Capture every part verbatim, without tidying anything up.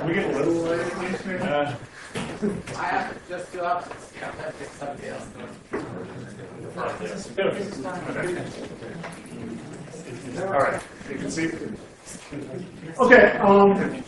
we get a little later, please, maybe? Uh, I have just two options. You have to pick somebody else. All right, you can see. Okay, um,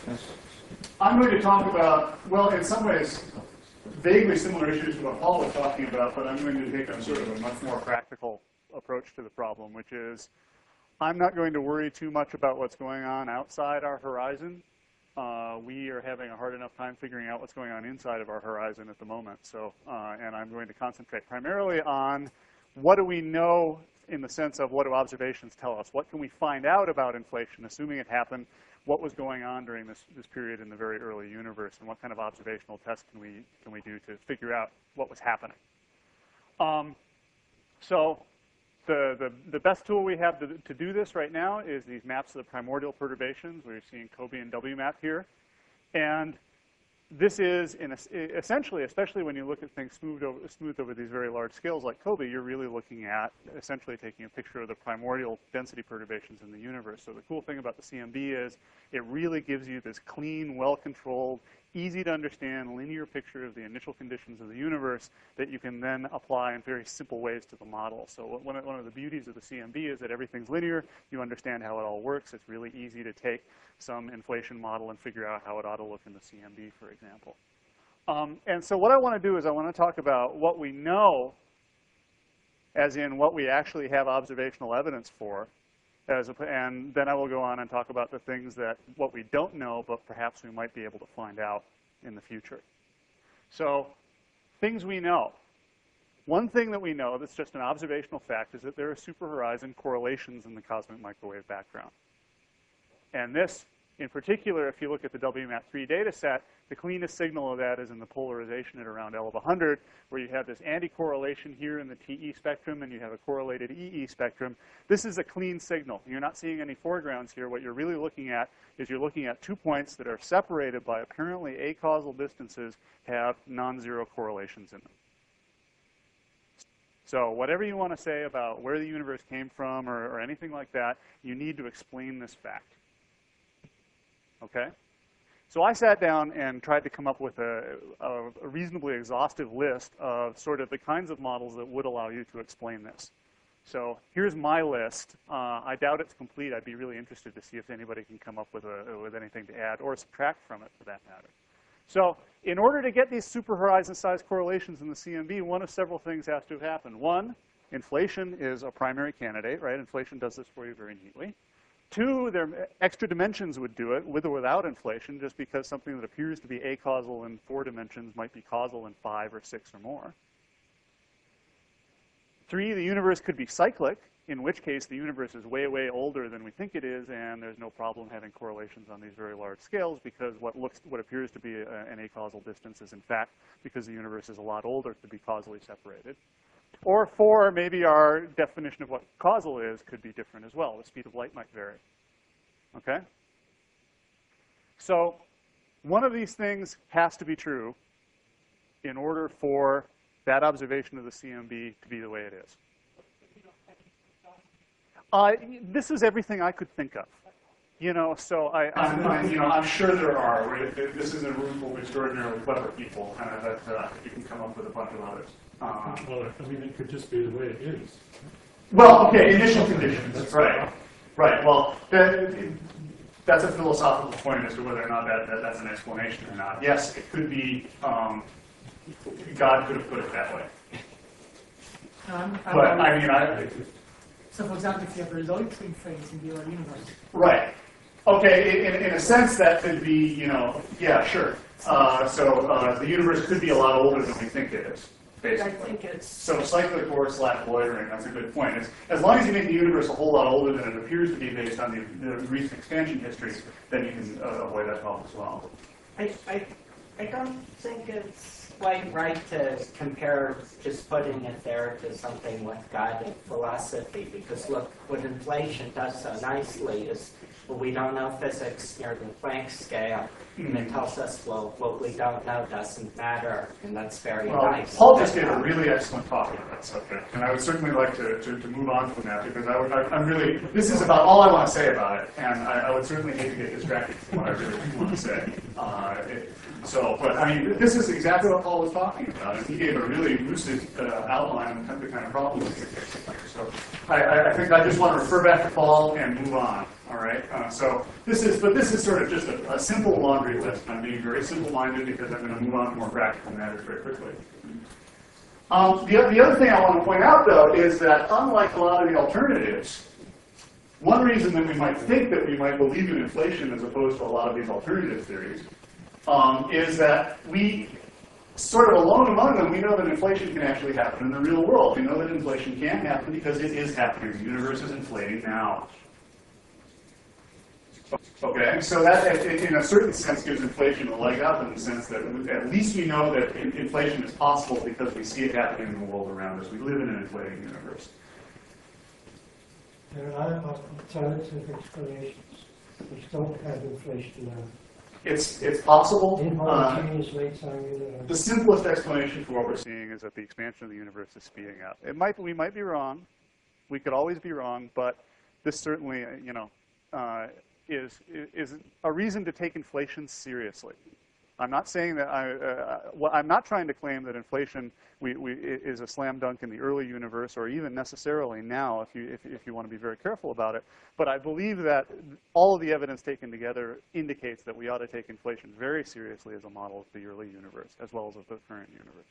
I'm going to talk about, well, in some ways, vaguely similar issues to what Paul was talking about, but I'm going to take a sort of a much more practical approach to the problem, which is I'm not going to worry too much about what's going on outside our horizon. Uh, we are having a hard enough time figuring out what's going on inside of our horizon at the moment. So, uh, and I'm going to concentrate primarily on what do we know in the sense of what do observations tell us? What can we find out about inflation, assuming it happened? What was going on during this, this period in the very early universe, and what kind of observational tests can we, can we do to figure out what was happening? Um, so the, the, the best tool we have to, to do this right now is these maps of the primordial perturbations. We're seeing COBE and W map here. And this is, in a, essentially, especially when you look at things smoothed over, smoothed over these very large scales like COBE, you're really looking at essentially taking a picture of the primordial density perturbations in the universe. So the cool thing about the C M B is it really gives you this clean, well-controlled, easy to understand linear picture of the initial conditions of the universe that you can then apply in very simple ways to the model. So one of, one of the beauties of the C M B is that everything's linear. You understand how it all works. It's really easy to take some inflation model and figure out how it ought to look in the C M B, for example. Um, and so what I want to do is I want to talk about what we know, as in what we actually have observational evidence for, as a, and then I will go on and talk about the things that, what we don't know, but perhaps we might be able to find out in the future. So, things we know. One thing that we know that's just an observational fact is that there are superhorizon correlations in the cosmic microwave background. And this, in particular, if you look at the W map three data set, the cleanest signal of that is in the polarization at around L of one hundred, where you have this anti-correlation here in the T E spectrum, and you have a correlated E E spectrum. This is a clean signal. You're not seeing any foregrounds here. What you're really looking at is you're looking at two points that are separated by apparently acausal distances, have non-zero correlations in them. So whatever you want to say about where the universe came from or, or anything like that, you need to explain this fact. Okay? So I sat down and tried to come up with a, a, a reasonably exhaustive list of sort of the kinds of models that would allow you to explain this. So here's my list. Uh, I doubt it's complete. I'd be really interested to see if anybody can come up with, a, with anything to add or subtract from it, for that matter. So in order to get these superhorizon-sized correlations in the C M B, one of several things has to have happened. One, inflation is a primary candidate, right? Inflation does this for you very neatly. Two, there extra dimensions would do it, with or without inflation, just because something that appears to be acausal in four dimensions might be causal in five or six or more. Three, the universe could be cyclic, in which case the universe is way, way older than we think it is, and there's no problem having correlations on these very large scales, because what looks, what appears to be a, an acausal distance is, in fact, because the universe is a lot older, to be causally separated. Or four, maybe our definition of what causal is could be different as well. The speed of light might vary. Okay? So one of these things has to be true in order for that observation of the C M B to be the way it is. Uh, this is everything I could think of. You know, so I, I'm, I'm, you know, I'm sure there are. This is a room full of extraordinarily clever people, and I bet uh, you can come up with a bunch of others. Um, well, I mean, it could just be the way it is. Well, okay, initial conditions, that's right. Right, well, that, that's a philosophical point as to whether or not that, that that's an explanation or not. Yes, it could be, um, God could have put it that way. Um, But, I mean, I... So, for example, if you have a loitering phase in the early universe. Right. Okay, in, in a sense, that could be, you know, yeah, sure. Uh, so uh, the universe could be a lot older than we think it is. Basically. I think it's so cyclic or slash loitering, that's a good point. It's, as long as you make the universe a whole lot older than it appears to be based on the, the recent expansion history, then you can uh, avoid that problem as well. I, I, I don't think it's quite right to compare just putting it there to something with God and philosophy, because look, what inflation does so nicely is Well, we don't know physics near the Planck scale, and it tells us, well, what we don't know doesn't matter, and that's very Well, nice. Paul just gave a really excellent talk on that subject, and I would certainly like to, to, to move on from that because I would, I, I'm really, this is about all I want to say about it, and I, I would certainly hate to get distracted from what I really do want to say. Uh, it, so, but I mean, this is exactly what Paul was talking about, and he gave a really lucid uh, outline of the kind of problems. So, I, I, I think I just want to refer back to Paul and move on. All right. Uh, so this is, but this is sort of just a, a simple laundry list. I'm being very simple-minded because I'm going to move on to more practical matters very quickly. Um, the, the other thing I want to point out, though, is that unlike a lot of the alternatives, one reason that we might think that we might believe in inflation as opposed to a lot of these alternative theories um, is that we sort of alone among them, we know that inflation can actually happen in the real world. We know that inflation can happen because it is happening. The universe is inflating now. Okay, so that, in a certain sense, gives inflation a leg up in the sense that at least we know that inflation is possible because we see it happening in the world around us. We live in an inflating universe. There are other alternative explanations which don't have inflation now. It's, it's possible. Uh, Inhomogeneous rates are universal. the simplest explanation for what we're seeing is that the expansion of the universe is speeding up. It might, we might be wrong. We could always be wrong, but this certainly, you know, uh, is, is a reason to take inflation seriously. I'm not saying that I, uh, well, I'm not trying to claim that inflation we, we, is a slam dunk in the early universe or even necessarily now if you, if, if you want to be very careful about it. But I believe that all of the evidence taken together indicates that we ought to take inflation very seriously as a model of the early universe as well as of the current universe.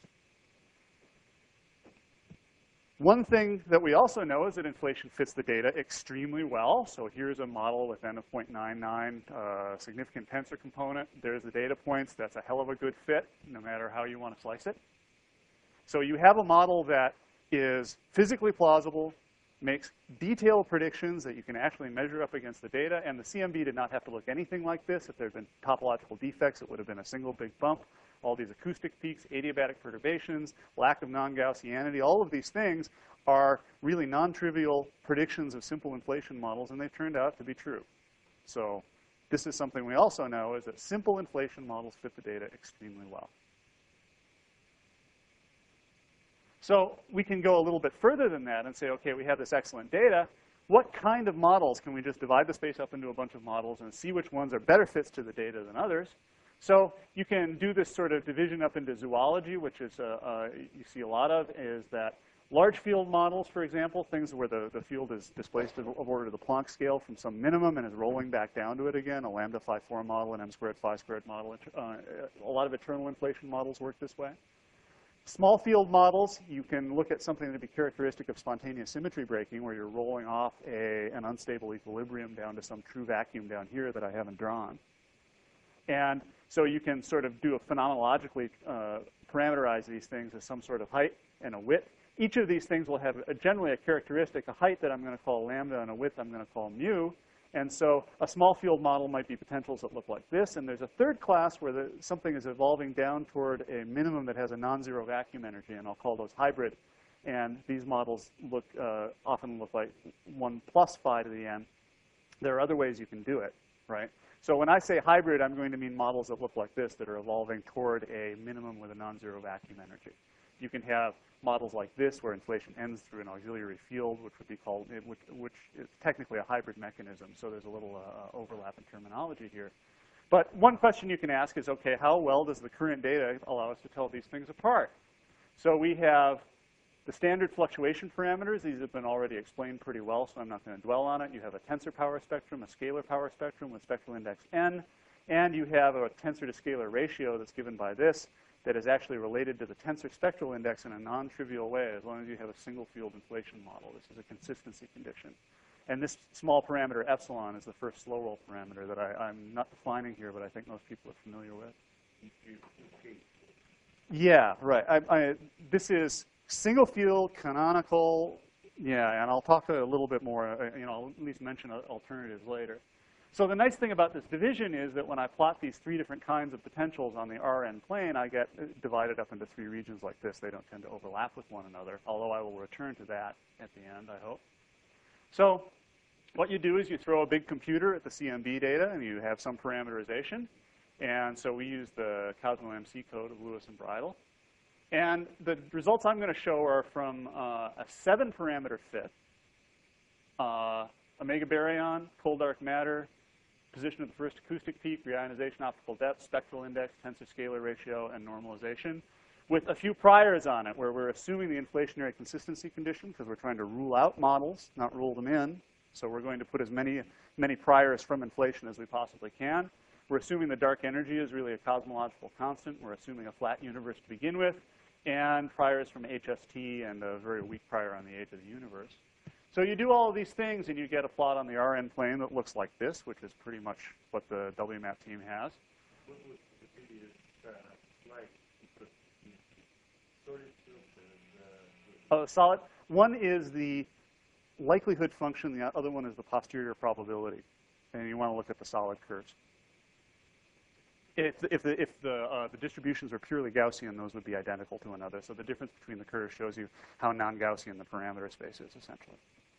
One thing that we also know is that inflation fits the data extremely well. So here's a model with n of zero point nine nine, uh, significant tensor component. There's the data points. That's a hell of a good fit, no matter how you want to slice it. So you have a model that is physically plausible, makes detailed predictions that you can actually measure up against the data, and the C M B did not have to look anything like this. If there had been topological defects, it would have been a single big bump. All these acoustic peaks, adiabatic perturbations, lack of non-Gaussianity, all of these things are really non-trivial predictions of simple inflation models, and they turned out to be true. So this is something we also know, is that simple inflation models fit the data extremely well. So we can go a little bit further than that and say, okay, we have this excellent data. What kind of models can we just divide the space up into a bunch of models and see which ones are better fits to the data than others? So you can do this sort of division up into zoology, which is uh, uh, you see a lot of, is that large field models, for example, things where the, the field is displaced of order to the Planck scale from some minimum and is rolling back down to it again, a lambda phi four model, an m squared phi squared model. Uh, a lot of eternal inflation models work this way. Small field models, you can look at something that would be characteristic of spontaneous symmetry breaking, where you're rolling off a, an unstable equilibrium down to some true vacuum down here that I haven't drawn. And so you can sort of do a phenomenologically uh, parameterize these things as some sort of height and a width. Each of these things will have a, generally a characteristic, a height that I'm going to call lambda and a width I'm going to call mu. And so a small field model might be potentials that look like this. And there's a third class where the, something is evolving down toward a minimum that has a non-zero vacuum energy, and I'll call those hybrid. And these models look uh, often look like one plus phi to the n. There are other ways you can do it, right? So when I say hybrid, I'm going to mean models that look like this that are evolving toward a minimum with a non-zero vacuum energy. You can have models like this where inflation ends through an auxiliary field, which would be called, which, which is technically a hybrid mechanism. So there's a little uh, overlap in terminology here. But one question you can ask is, okay, how well does the current data allow us to tell these things apart? So we have the standard fluctuation parameters. These have been already explained pretty well, so I'm not going to dwell on it. You have a tensor power spectrum, a scalar power spectrum with spectral index n, and you have a tensor to scalar ratio that's given by this that is actually related to the tensor spectral index in a non-trivial way as long as you have a single field inflation model. This is a consistency condition. And this small parameter epsilon is the first slow roll parameter that I, I'm not defining here, but I think most people are familiar with. Yeah, right. I, I, this is single field, canonical, yeah, and I'll talk a little bit more, uh, you know, I'll at least mention alternatives later. So the nice thing about this division is that when I plot these three different kinds of potentials on the R N plane, I get divided up into three regions like this. They don't tend to overlap with one another, although I will return to that at the end, I hope. So what you do is you throw a big computer at the C M B data, and you have some parameterization. And so we use the Cosmo M C code of Lewis and Bridle. And the results I'm going to show are from uh, a seven-parameter fit, uh, omega baryon, cold dark matter, position of the first acoustic peak, reionization optical depth, spectral index, tensor scalar ratio, and normalization, with a few priors on it, where we're assuming the inflationary consistency condition, because we're trying to rule out models, not rule them in. So we're going to put as many, many priors from inflation as we possibly can. We're assuming the dark energy is really a cosmological constant. We're assuming a flat universe to begin with, and priors from H S T and a very weak prior on the age of the universe. So you do all of these things, and you get a plot on the R N plane that looks like this, which is pretty much what the W map team has. What was the previous uh, slide? Because the solid field and uh, Uh, solid. One is the likelihood function. The other one is the posterior probability. And you want to look at the solid curves. If the, if the, if the, uh, the distributions are purely Gaussian, those would be identical to another. So the difference between the curves shows you how non-Gaussian the parameter space is, essentially.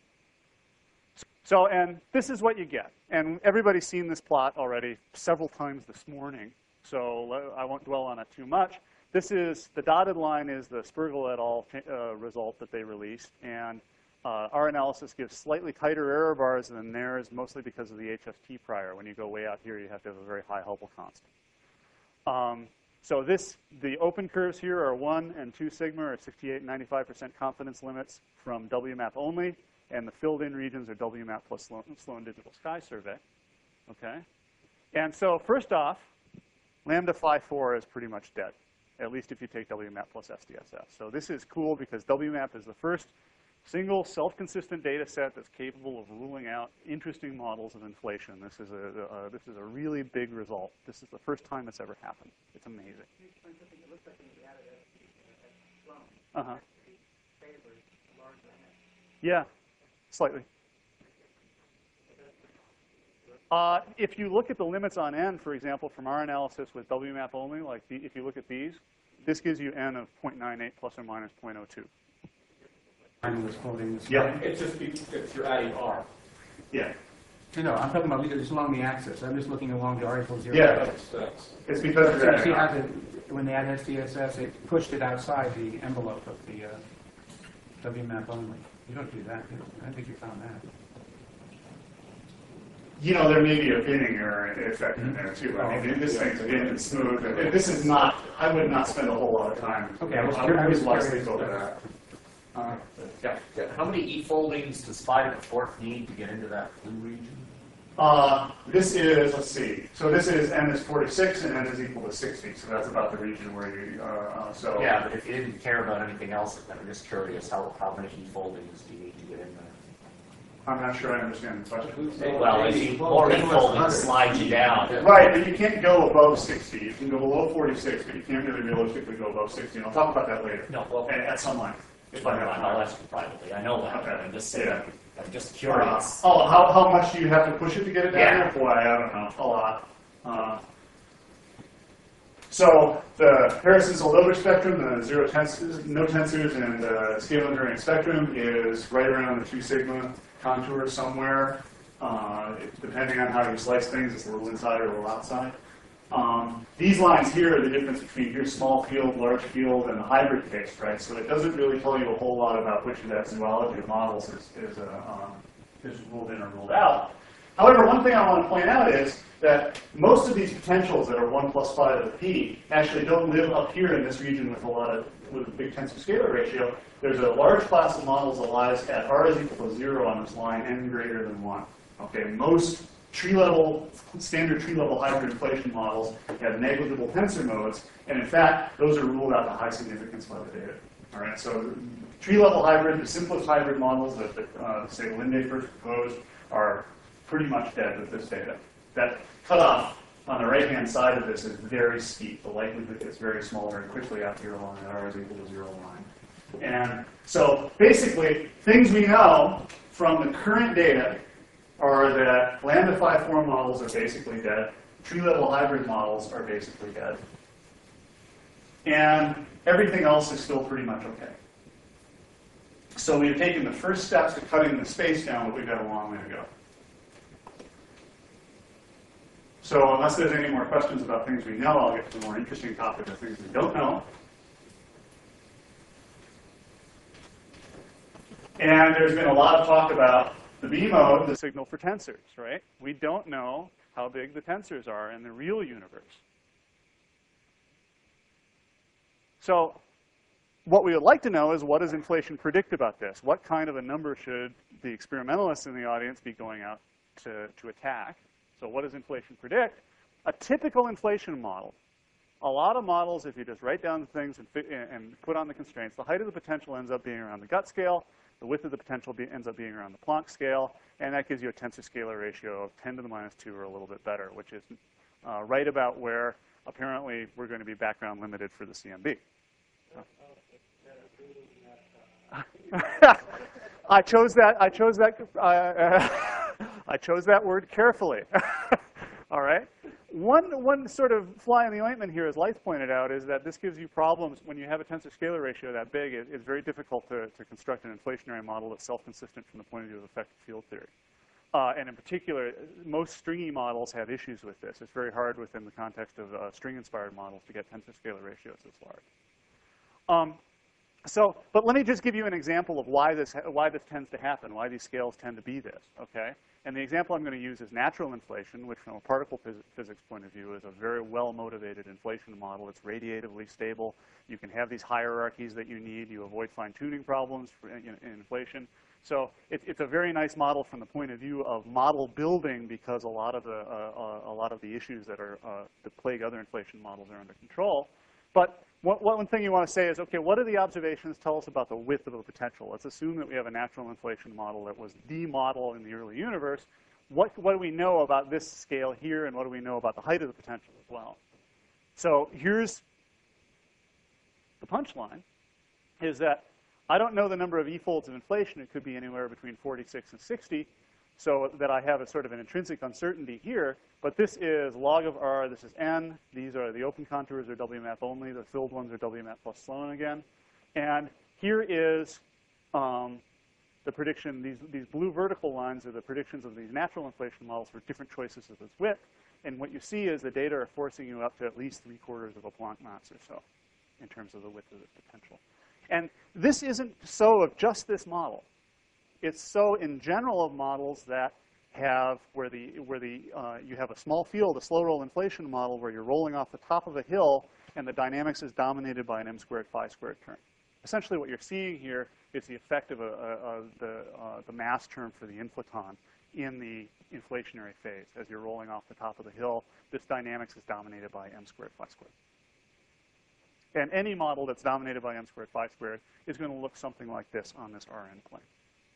So, and this is what you get. And everybody's seen this plot already several times this morning. So I won't dwell on it too much. This is, the dotted line is the Spergel et al. Uh, result that they released. And uh, our analysis gives slightly tighter error bars than theirs, mostly because of the H S T prior. When you go way out here, you have to have a very high Hubble constant. Um, so this, the open curves here are one and two sigma, or sixty-eight and ninety-five percent confidence limits from W map only. And the filled-in regions are W map plus Sloan, Sloan Digital Sky Survey. Okay? And so first off, lambda phi four is pretty much dead, at least if you take W map plus S D S S. So this is cool because W map is the first single self-consistent data set that's capable of ruling out interesting models of inflation. This is a, uh, this is a really big result. This is the first time it's ever happened. It's amazing. Uh-huh. Yeah, slightly. Uh, if you look at the limits on n, for example, from our analysis with W map only, like the, if you look at these, this gives you n of zero point nine eight plus or minus zero point zero two. Was quoting this. Yeah. It's just because you're adding R. Yeah. No, no, I'm talking about just along the axis. I'm just looking along the R equals zero. Yeah. That's, that's, It's because So you're you see adding how on. the, when they add S D S S, it pushed it outside the envelope of the uh, W map only. You don't do that, do you? I think you found that. You know, there may be a binning error effect in there too. I mean, this thing's been and smooth. And this is not, I would not spend a whole lot of time. Okay, I was I curious- I would was less curious. think over that. Uh, Yeah, yeah. How many e-foldings does five and a fourth need to get into that blue region? Uh, this is, let's see, so this is n is forty-six and n is equal to sixty, so that's about the region where you, uh, uh, so. Yeah, but if you didn't care about anything else, I'm just curious, how, how many e-foldings do you need to get in there? I'm not sure I understand the question. Well, as you, more e-foldings slide you down. Right, but you can't go above sixty. You can go below forty-six, but you can't really realistically go above sixty. And I'll talk about that later. No, well, At, at some length. If I I'll have time. ask you privately, I know that, Okay. I'm just saying, Yeah. I'm just Uh, curious. oh, how, how much do you have to push it to get it down Yeah. there? Boy, I don't know, a lot. Uh, so the Harrison-Soldovich spectrum, the zero tensors, no tensors, and uh, scale invariant spectrum is right around the two sigma contour somewhere. Uh, it, depending on how you slice things, it's a little inside or a little outside. Um, these lines here are the difference between here small field, large field, and the hybrid case, right? So it doesn't really tell you a whole lot about which of that zoology of models is, is, uh, um, is ruled in or ruled out. However, one thing I want to point out is that most of these potentials that are one plus phi to the p actually don't live up here in this region with a lot of, with a big tensor scalar ratio. There's a large class of models that lies at r is equal to zero on this line, n greater than one. Okay, most tree level, standard tree level hybrid inflation models have negligible tensor modes, and in fact, those are ruled out to high significance by the data. All right, so tree level hybrid, the simplest hybrid models that, that uh, say Linde first proposed, are pretty much dead with this data. That cutoff on the right-hand side of this is very steep. The likelihood gets very small very quickly out here along that r is equal to zero line. And so basically, things we know from the current data are that lambda phi four models are basically dead, tree-level hybrid models are basically dead, and everything else is still pretty much okay. So we've taken the first steps to cutting the space down, but we've got a long way to go. So unless there's any more questions about things we know, I'll get to the more interesting topic of things we don't know. And there's been a lot of talk about the B mode, the signal for tensors, right? We don't know how big the tensors are in the real universe. So what we would like to know is, what does inflation predict about this? What kind of a number should the experimentalists in the audience be going out to, to attack? So what does inflation predict? A typical inflation model. A lot of models, if you just write down the things and, fit, and put on the constraints, the height of the potential ends up being around the gut scale. The width of the potential be, ends up being around the Planck scale. And that gives you a tensor scalar ratio of ten to the minus two or a little bit better, which is uh, right about where apparently we're going to be background limited for the C M B. I chose that. I chose that. Uh, I chose that word carefully. All right. One one sort of fly in the ointment here, as Leith pointed out, is that this gives you problems when you have a tensor scalar ratio that big. It, it's very difficult to, to construct an inflationary model that's self-consistent from the point of view of effective field theory. Uh, and in particular, most stringy models have issues with this. It's very hard within the context of uh, string-inspired models to get tensor scalar ratios this large. Um, So, but let me just give you an example of why this, why this tends to happen, why these scales tend to be this, okay? And the example I'm going to use is natural inflation, which from a particle phys physics point of view is a very well-motivated inflation model. It's radiatively stable. You can have these hierarchies that you need. You avoid fine-tuning problems for, in, in inflation. So it, it's a very nice model from the point of view of model building, because a lot of the, uh, uh, a lot of the issues that, are, uh, that plague other inflation models are under control. But One, one thing you want to say is, okay, what do the observations tell us about the width of a potential? Let's assume that we have a natural inflation model that was the model in the early universe. What, what do we know about this scale here, and what do we know about the height of the potential as well? So here's the punchline, is that I don't know the number of e-folds of inflation. It could be anywhere between forty-six and sixty, so that I have a sort of an intrinsic uncertainty here. But this is log of R, this is N. These are the open contours are W map only. The filled ones are W map plus Sloan again. And here is um, the prediction. These, these blue vertical lines are the predictions of these natural inflation models for different choices of this width. And what you see is the data are forcing you up to at least three quarters of a Planck mass or so in terms of the width of the potential. And this isn't so of just this model. It's so in general of models that have where the where the uh, you have a small field, a slow roll inflation model where you're rolling off the top of a hill, and the dynamics is dominated by an m squared phi squared term. Essentially, what you're seeing here is the effect of a, a, a, the uh, the mass term for the inflaton in the inflationary phase. As you're rolling off the top of the hill, this dynamics is dominated by m squared phi squared. And any model that's dominated by m squared phi squared is going to look something like this on this R N plane.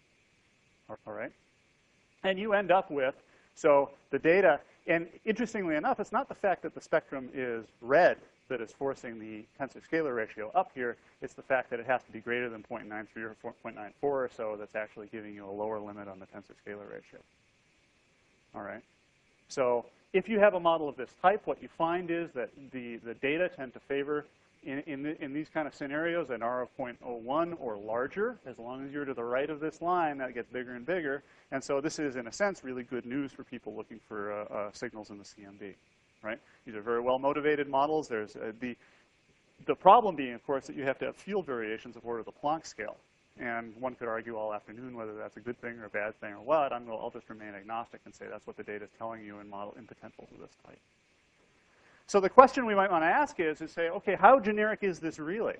All right? And you end up with, so the data, and interestingly enough, it's not the fact that the spectrum is red that is forcing the tensor scalar ratio up here. It's the fact that it has to be greater than zero point nine three or zero point nine four or so that's actually giving you a lower limit on the tensor scalar ratio. All right? So if you have a model of this type, what you find is that the, the data tend to favor In, in, the, in these kind of scenarios, an R of zero point zero one or larger. As long as you're to the right of this line, that gets bigger and bigger. And so this is, in a sense, really good news for people looking for uh, uh, signals in the C M B, right? These are very well-motivated models. There's uh, the, the problem being, of course, that you have to have field variations of order the Planck scale. And one could argue all afternoon whether that's a good thing or a bad thing or what. I'm, I'll just remain agnostic and say that's what the data is telling you in, model, in potentials of this type. So the question we might want to ask is, is say, okay, how generic is this really?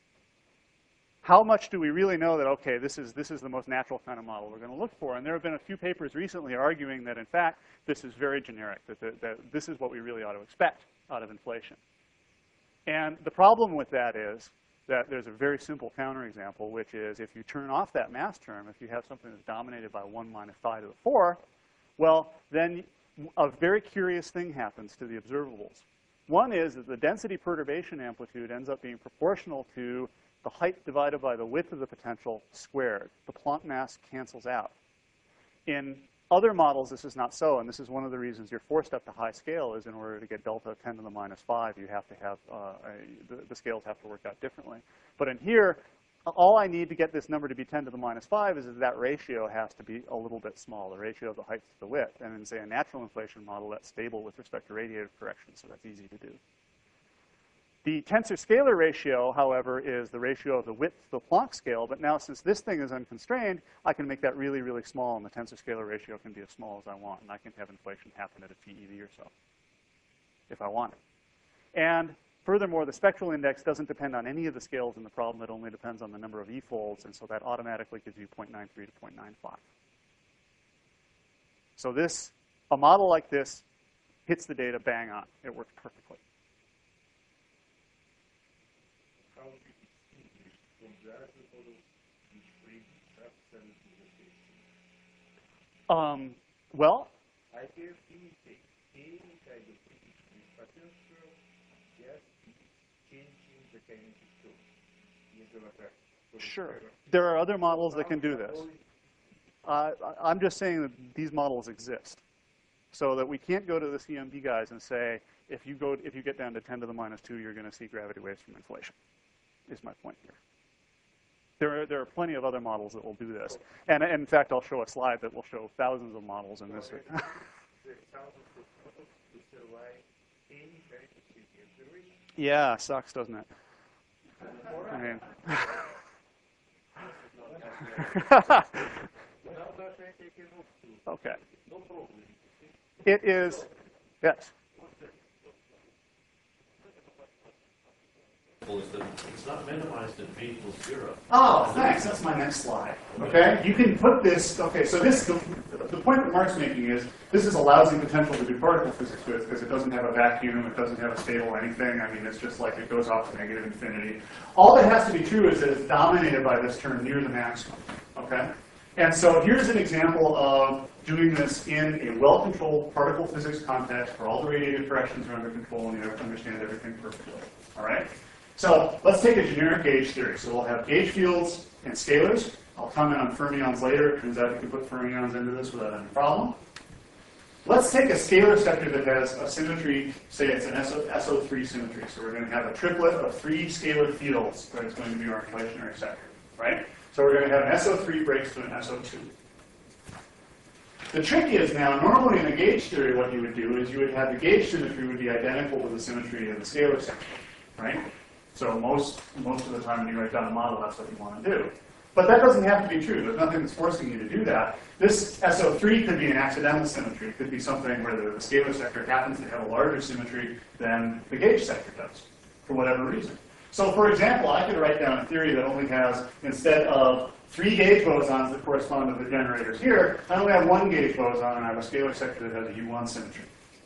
How much do we really know that, okay, this is, this is the most natural kind of model we're going to look for? And there have been a few papers recently arguing that, in fact, this is very generic, that, the, that this is what we really ought to expect out of inflation. And the problem with that is that there's a very simple counterexample, which is if you turn off that mass term, if you have something that's dominated by one minus phi to the four, well, then a very curious thing happens to the observables. One is that the density perturbation amplitude ends up being proportional to the height divided by the width of the potential squared. The Planck mass cancels out. In other models, this is not so, and this is one of the reasons you're forced up to high scale is in order to get delta ten to the minus five, you have to have, uh, a, the, the scales have to work out differently. But in here, all I need to get this number to be ten to the minus five is that that ratio has to be a little bit small, the ratio of the height to the width. And in, say, a natural inflation model, that's stable with respect to radiative correction, so that's easy to do. The tensor scalar ratio, however, is the ratio of the width to the Planck scale. But now, since this thing is unconstrained, I can make that really, really small, and the tensor scalar ratio can be as small as I want. And I can have inflation happen at a T E V or so, if I want it. And furthermore, the spectral index doesn't depend on any of the scales in the problem. It only depends on the number of E-folds, and so that automatically gives you zero point nine three to zero point nine five. So this, a model like this hits the data bang on. It works perfectly. How do you distinguish from the isophoto between substance and the Um, well, I can imitate any kind of physics with potential gas changing the kinetic field in the laboratory. So sure. the- There are other models that can do this. Uh, I- I'm just saying that these models exist, so that we can't go to the C M B guys and say, if you go, if you get down to ten to the minus two, you're going to see gravity waves from inflation. Is my point here. There are there are plenty of other models that will do this, and, and in fact, I'll show a slide that will show thousands of models in this. The thousands of photos to survive any kind of injury. Yeah, sucks, doesn't it? I mean. Okay. It is, yes. Is that it's not minimized at v equals zero. Oh, thanks. That's my next slide. Okay, you can put this. Okay, so this the, the point that Mark's making is this is a lousy potential to do particle physics with because it doesn't have a vacuum, it doesn't have a stable anything. I mean, it's just like it goes off to negative infinity. All that has to be true is that it's dominated by this term near the maximum. Okay, and so here's an example of doing this in a well-controlled particle physics context where all the radiative corrections are under control and you understand everything perfectly. All right. So let's take a generic gauge theory. So we'll have gauge fields and scalars. I'll comment on fermions later. It turns out you can put fermions into this without any problem. Let's take a scalar sector that has a symmetry, say it's an S O three symmetry. So we're going to have a triplet of three scalar fields that is going to be our inflationary sector, right? So we're going to have an S O three breaks to an S O two. The trick is now, normally in a gauge theory, what you would do is you would have the gauge symmetry would be identical to the symmetry of the scalar sector, right? So most, most of the time when you write down a model, that's what you want to do. But that doesn't have to be true. There's nothing that's forcing you to do that. This S O three could be an accidental symmetry. It could be something where the, the scalar sector happens to have a larger symmetry than the gauge sector does, for whatever reason. So for example, I could write down a theory that only has, instead of three gauge bosons that correspond to the generators here, I only have one gauge boson and I have a scalar sector that has a U one symmetry.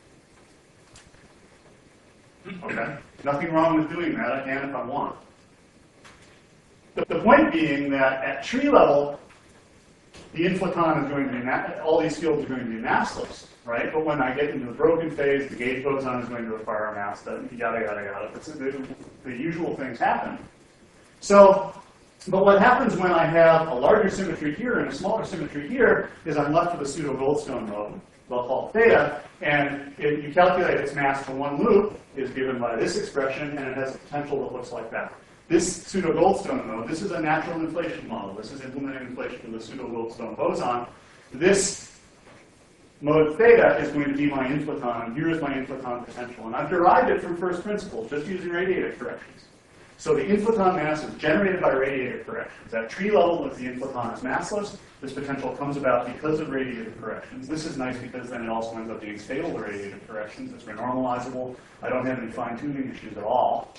Okay? Nothing wrong with doing that. I can if I want. The, the point being that at tree level, the inflaton is going to be, ma all these fields are going to be massless, right? But when I get into the broken phase, the gauge boson is going to require a mass, yada, yada, yada. It's, the, the usual things happen. So, but what happens when I have a larger symmetry here and a smaller symmetry here is I'm left with a pseudo-Goldstone mode, well called theta, and if you calculate its mass for one loop, is given by this expression, and it has a potential that looks like that. This pseudo-Goldstone mode, this is a natural inflation model. This is implementing inflation with a pseudo-Goldstone boson. This mode theta is going to be my inflaton, and here is my inflaton potential. And I've derived it from first principles, just using radiative corrections. So the inflaton mass is generated by radiative corrections. At tree level, if the inflaton is massless, this potential comes about because of radiative corrections. This is nice because then it also ends up being stable to radiative corrections. It's renormalizable. I don't have any fine-tuning issues at all.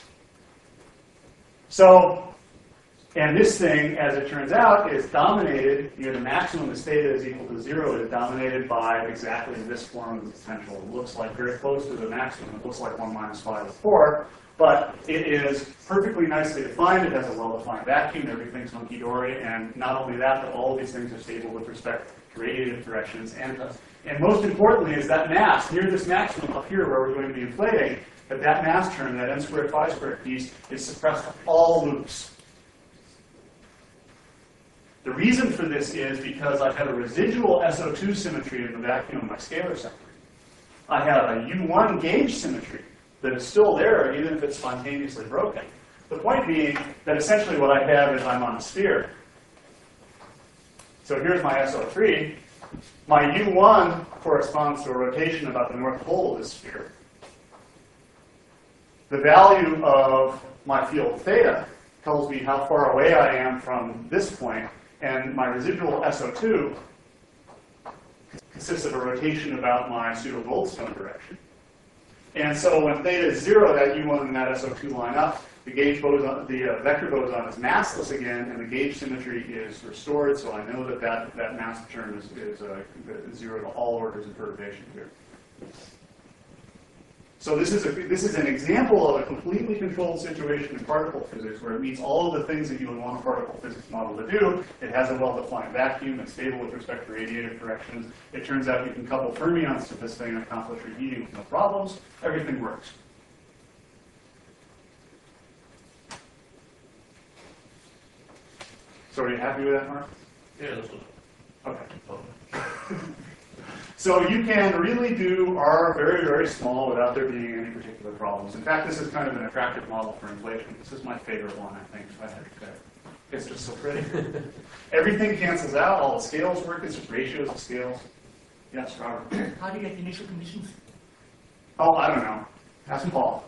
So, and this thing, as it turns out, is dominated, you know, the maximum as theta is equal to zero is dominated by exactly this form of the potential. It looks like very close to the maximum. It looks like one minus five is four. But it is perfectly nicely defined. It has a well-defined vacuum. Everything's hunky-dory. And not only that, but all of these things are stable with respect to radiative directions. And, uh, and most importantly is that mass, near this maximum up here where we're going to be inflating, that that mass term, that n squared phi squared piece, is suppressed to all loops. The reason for this is because I have a residual S O two symmetry in the vacuum of my scalar sector. I have a U one gauge symmetry that is still there even if it's spontaneously broken. The point being that essentially what I have is I'm on a sphere. So here's my S O three. My U one corresponds to a rotation about the north pole of this sphere. The value of my field theta tells me how far away I am from this point, and my residual S O two consists of a rotation about my pseudo-Goldstone direction. And so when theta is zero, that U one and that S O two line up, the gauge boson, the uh, vector boson is massless again, and the gauge symmetry is restored, so I know that that, that mass term is, is uh, zero to all orders of perturbation here. So this is, a, this is an example of a completely controlled situation in particle physics where it meets all of the things that you would want a particle physics model to do. It has a well-defined vacuum. It's stable with respect to radiative corrections. It turns out you can couple fermions to this thing and accomplish reheating with no problems. Everything works. So are you happy with that, Mark? Yeah, this was. Okay. So you can really do R very, very small without there being any particular problems. In fact, this is kind of an attractive model for inflation. This is my favorite one, I think, if I had to say. It's just so pretty. Everything cancels out. All the scales work. It's just ratios of scales. Yes, Robert? How do you get the initial conditions? Oh, I don't know. Ask Paul.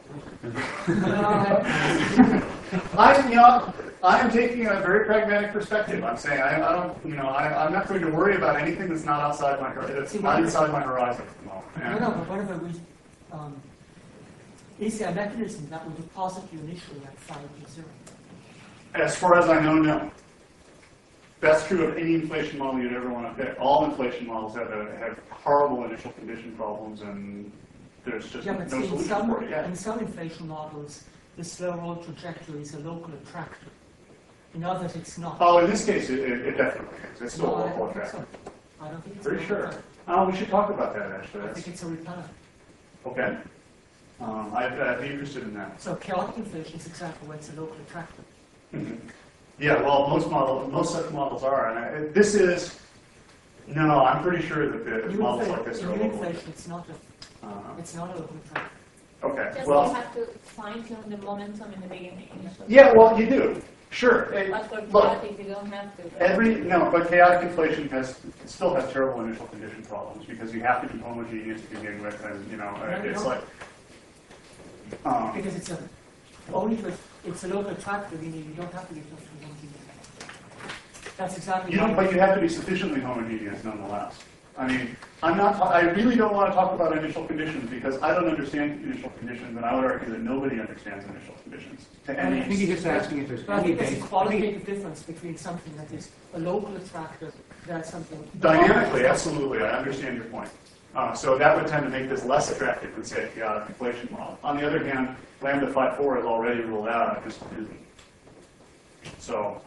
I, you know, I am taking a very pragmatic perspective. I'm saying I, I don't, you know, I, I'm not going to worry about anything that's not outside my, that's not inside my horizon at the moment. No, And no, but whatever we, um, is there a mechanism that will deposit you initially at phi equals zero? as far as I know, no. That's true of any inflation model you'd ever want to pick. All inflation models have a, have horrible initial condition problems, and there's just Yeah, no but see, in solution some, for it yet. in some inflation models, the slow roll trajectory is a local attractor. In others, it's not. Oh, in this case, it, it, it definitely is. It's still No, a I local don't think attraction. so. I don't think it's Pretty a sure. local Oh, we should talk about that, actually. I That's, think it's a repellent. okay. Um, I'd, I'd be interested in that. So chaotic inflation is exactly where it's a local attractor. Mhm. Yeah, well, most models, most such models are, and I, this is, no, I'm pretty sure that the In models like inflation, this in are local. inflation, it's not a, Uh, it's not a local attractor. okay, Just well, you have to fine tune the momentum in the beginning. initially. yeah, well, you do, sure. It- But for look, chaotic, you don't have to. every, no, but chaotic inflation has, still has terrible initial condition problems because you have to be homogeneous to begin with, and, you know, No, you it's don't. like, um, Because it's a, only to, it's a local attractor, meaning you don't have to be close to one G. That's exactly. you don't, right. but you have to be sufficiently homogeneous nonetheless. I mean, I'm not, I really don't want to talk about initial conditions because I don't understand initial conditions, and I would argue that nobody understands initial conditions to I any think he's just asking if there's But I any think there's a base. I think qualitative difference between something that is a local attractor, that's something. Dynamically, absolutely, I understand your point. Uh, so that would tend to make this less attractive than, say, a chaotic inflation model. On the other hand, lambda phi four is already ruled out, it just isn't. So,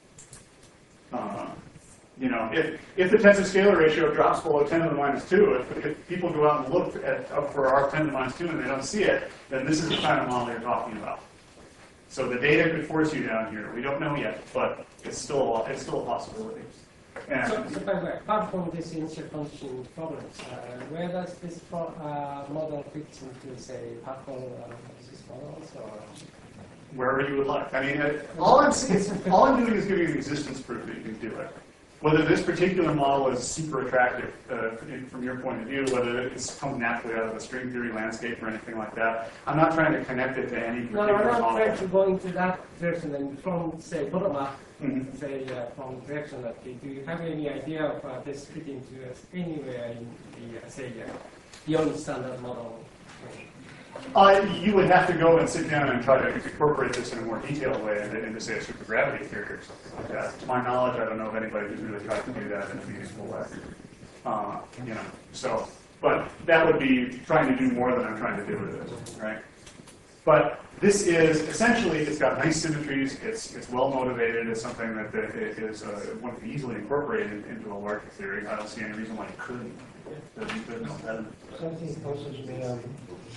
uh, you know, if, if the tensor scalar ratio drops below ten to the minus two, if, if people go out and look at, up for R ten to the minus two and they don't see it, then this is the kind of model you're talking about. So the data could force you down here. We don't know yet, but it's still, a- it's still a possibility. And So, so by the way, apart from these interfunction problems, uh, where does this pro uh, model fit into, say, particle uh, physics models, or? wherever you would like. I mean, uh, all I'm saying is, all I'm doing is giving an existence proof that you can do it. Whether this particular model is super attractive uh, from your point of view, whether it comes naturally out of the string theory landscape or anything like that, I'm not trying to connect it to any No, particular I'm not model. trying to go into that direction and from, say, bottom up, Mhm. say, uh, from direction that do you have any idea of uh, this fitting to us anywhere in the, uh, say, uh, beyond standard model? Uh, you would have to go and sit down and try to incorporate this in a more detailed way into, into say, a supergravity theory or something like that. To my knowledge, I don't know of anybody who's really tried to do that in a meaningful way. Uh, you know, so, but that would be trying to do more than I'm trying to do with this, right? But this is, essentially, it's got nice symmetries, it's, it's well motivated, it's something that, that it is, uh, one can easily incorporate in, into a larger theory. I don't see any reason why it couldn't. There's, there's no impediment. Something also to be um,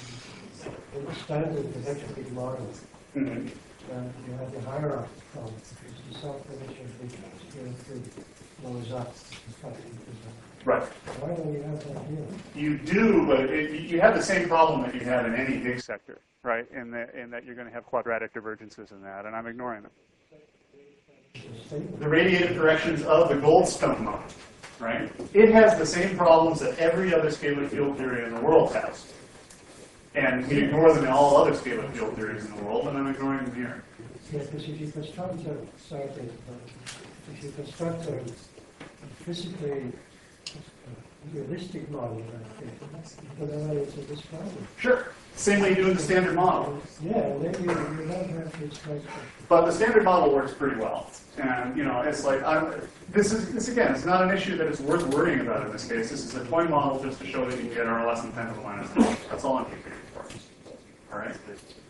standard electric model. Mhm. Uh, you have the hierarchy from the self-relation frequency, scale three goes up. Right. Why don't we have that here? You do, but it, you have the same problem that you have in any big sector, right? In, the, in that you're going to have quadratic divergences in that, and I'm ignoring them. The radiative directions of the Goldstone model, right? It has the same problems that every other scalar field theory in the world has. And we ignore them in all other scalar field theories in the world, and I'm ignoring them here. Yes, because if you construct a, sorry, if you construct a physically realistic model, then it's a this problem. Sure. Same way you do in the standard model. Yeah, then you, you don't have this question. But the standard model works pretty well. And, you know, it's like, I'm, this is, this again, it's not an issue that is worth worrying about in this case. This is a toy model just to show that you can get R less than ten to the minus nine. That's all I'm keeping for. All right?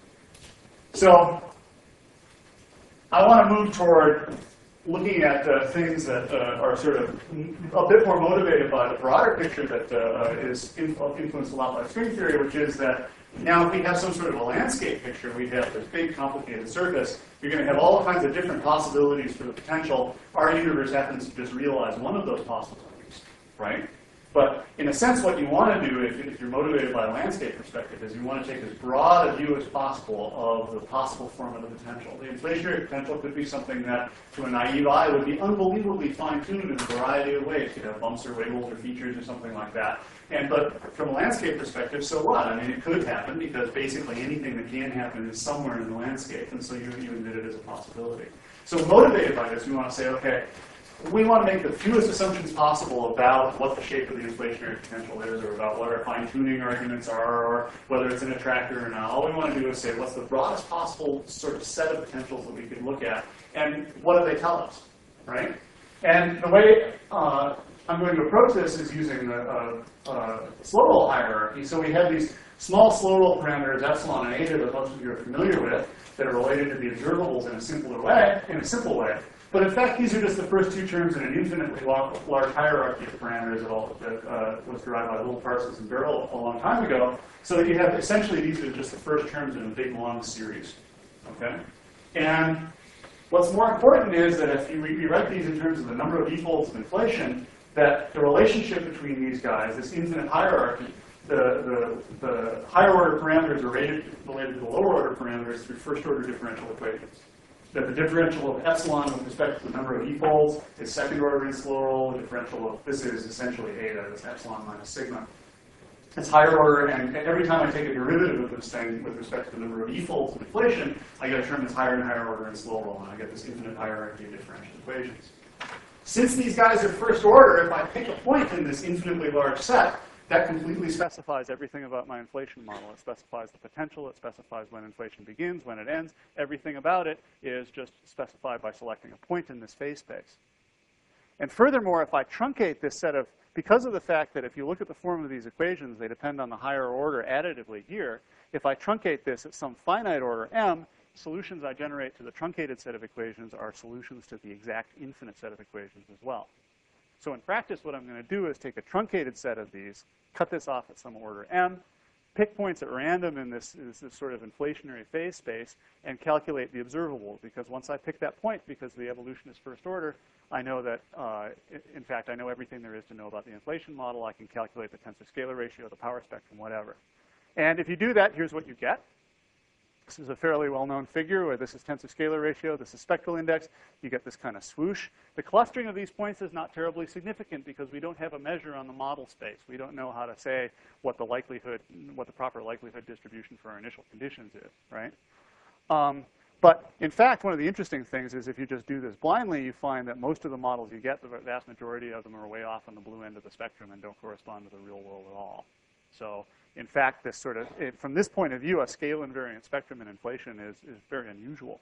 So, I want to move toward looking at uh, things that uh, are sort of a bit more motivated by the broader picture that uh, is influenced a lot by string theory, which is that now if we have some sort of a landscape picture, we have this big complicated surface, you're going to have all kinds of different possibilities for the potential. Our universe happens to just realize one of those possibilities, right? But in a sense, what you want to do, if, if you're motivated by a landscape perspective, is you want to take as broad a view as possible of the possible form of the potential. The inflationary potential could be something that, to a naive eye, would be unbelievably fine-tuned in a variety of ways. You could have bumps or wiggles or features or something like that. And but from a landscape perspective, so what? I mean, it could happen because basically anything that can happen is somewhere in the landscape, and so you, you admit it as a possibility. So motivated by this, we want to say, okay, we want to make the fewest assumptions possible about what the shape of the inflationary potential is, or about what our fine-tuning arguments are, or whether it's an attractor or not. All we want to do is say, what's the broadest possible sort of set of potentials that we can look at, and what do they tell us, right? And the way uh, I'm going to approach this is using the uh, uh, slow roll hierarchy. So we have these small slow roll parameters, epsilon and eta, that most of you are familiar with, that are related to the observables in a simpler way, in a simple way. But in fact, these are just the first two terms in an infinitely large hierarchy of parameters that, all, that uh, was derived by Little, Parsons, and Barrel a long time ago. So that you have, essentially, these are just the first terms in a big, long series. Okay? And what's more important is that if you rewrite these in terms of the number of e-folds of inflation, that the relationship between these guys, this infinite hierarchy, the, the, the higher order parameters are rated, related to the lower order parameters through first order differential equations. That the differential of epsilon with respect to the number of e-folds is second order in slow roll. The differential of this is essentially eta, that's epsilon minus sigma. It's higher order, and every time I take a derivative of this thing with respect to the number of e-folds of inflation, I get a term that's higher and higher order in slow roll, and I get this infinite hierarchy of differential equations. Since these guys are first order, if I pick a point in this infinitely large set, that completely specifies everything about my inflation model. It specifies the potential. It specifies when inflation begins, when it ends. Everything about it is just specified by selecting a point in this phase space. And furthermore, if I truncate this set of, because of the fact that if you look at the form of these equations, they depend on the higher order additively here. If I truncate this at some finite order m, solutions I generate to the truncated set of equations are solutions to the exact infinite set of equations as well. So in practice, what I'm going to do is take a truncated set of these, cut this off at some order m, pick points at random in this, this, this sort of inflationary phase space, and calculate the observables. Because once I pick that point, because the evolution is first order, I know that, uh, in fact, I know everything there is to know about the inflation model. I can calculate the tensor scalar ratio, the power spectrum, whatever. And if you do that, here's what you get. This is a fairly well-known figure where this is tensor scalar ratio, this is spectral index. You get this kind of swoosh. The clustering of these points is not terribly significant because we don't have a measure on the model space. We don't know how to say what the likelihood, what the proper likelihood distribution for our initial conditions is, right? Um, but in fact, one of the interesting things is if you just do this blindly, you find that most of the models you get, the vast majority of them are way off on the blue end of the spectrum and don't correspond to the real world at all. So in fact, this sort of, it, from this point of view, a scale invariant spectrum in inflation is, is very unusual.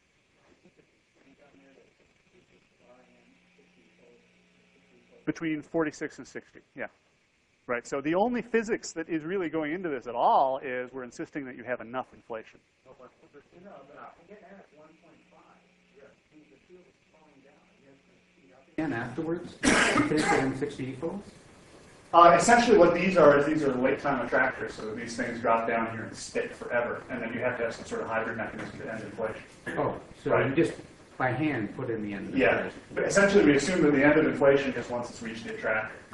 Between forty-six and sixty, yeah. Right, so the only physics that is really going into this at all is we're insisting that you have enough inflation. And afterwards, finish within sixty e-folds? Uh, essentially what these are is these are late time attractors, so that these things drop down here and stick forever, and then you have to have some sort of hybrid mechanism to end inflation. Oh, so Right. you just by hand put in the end of the Yeah, equation. but essentially we assume that the end of inflation is once it's reached the attractor.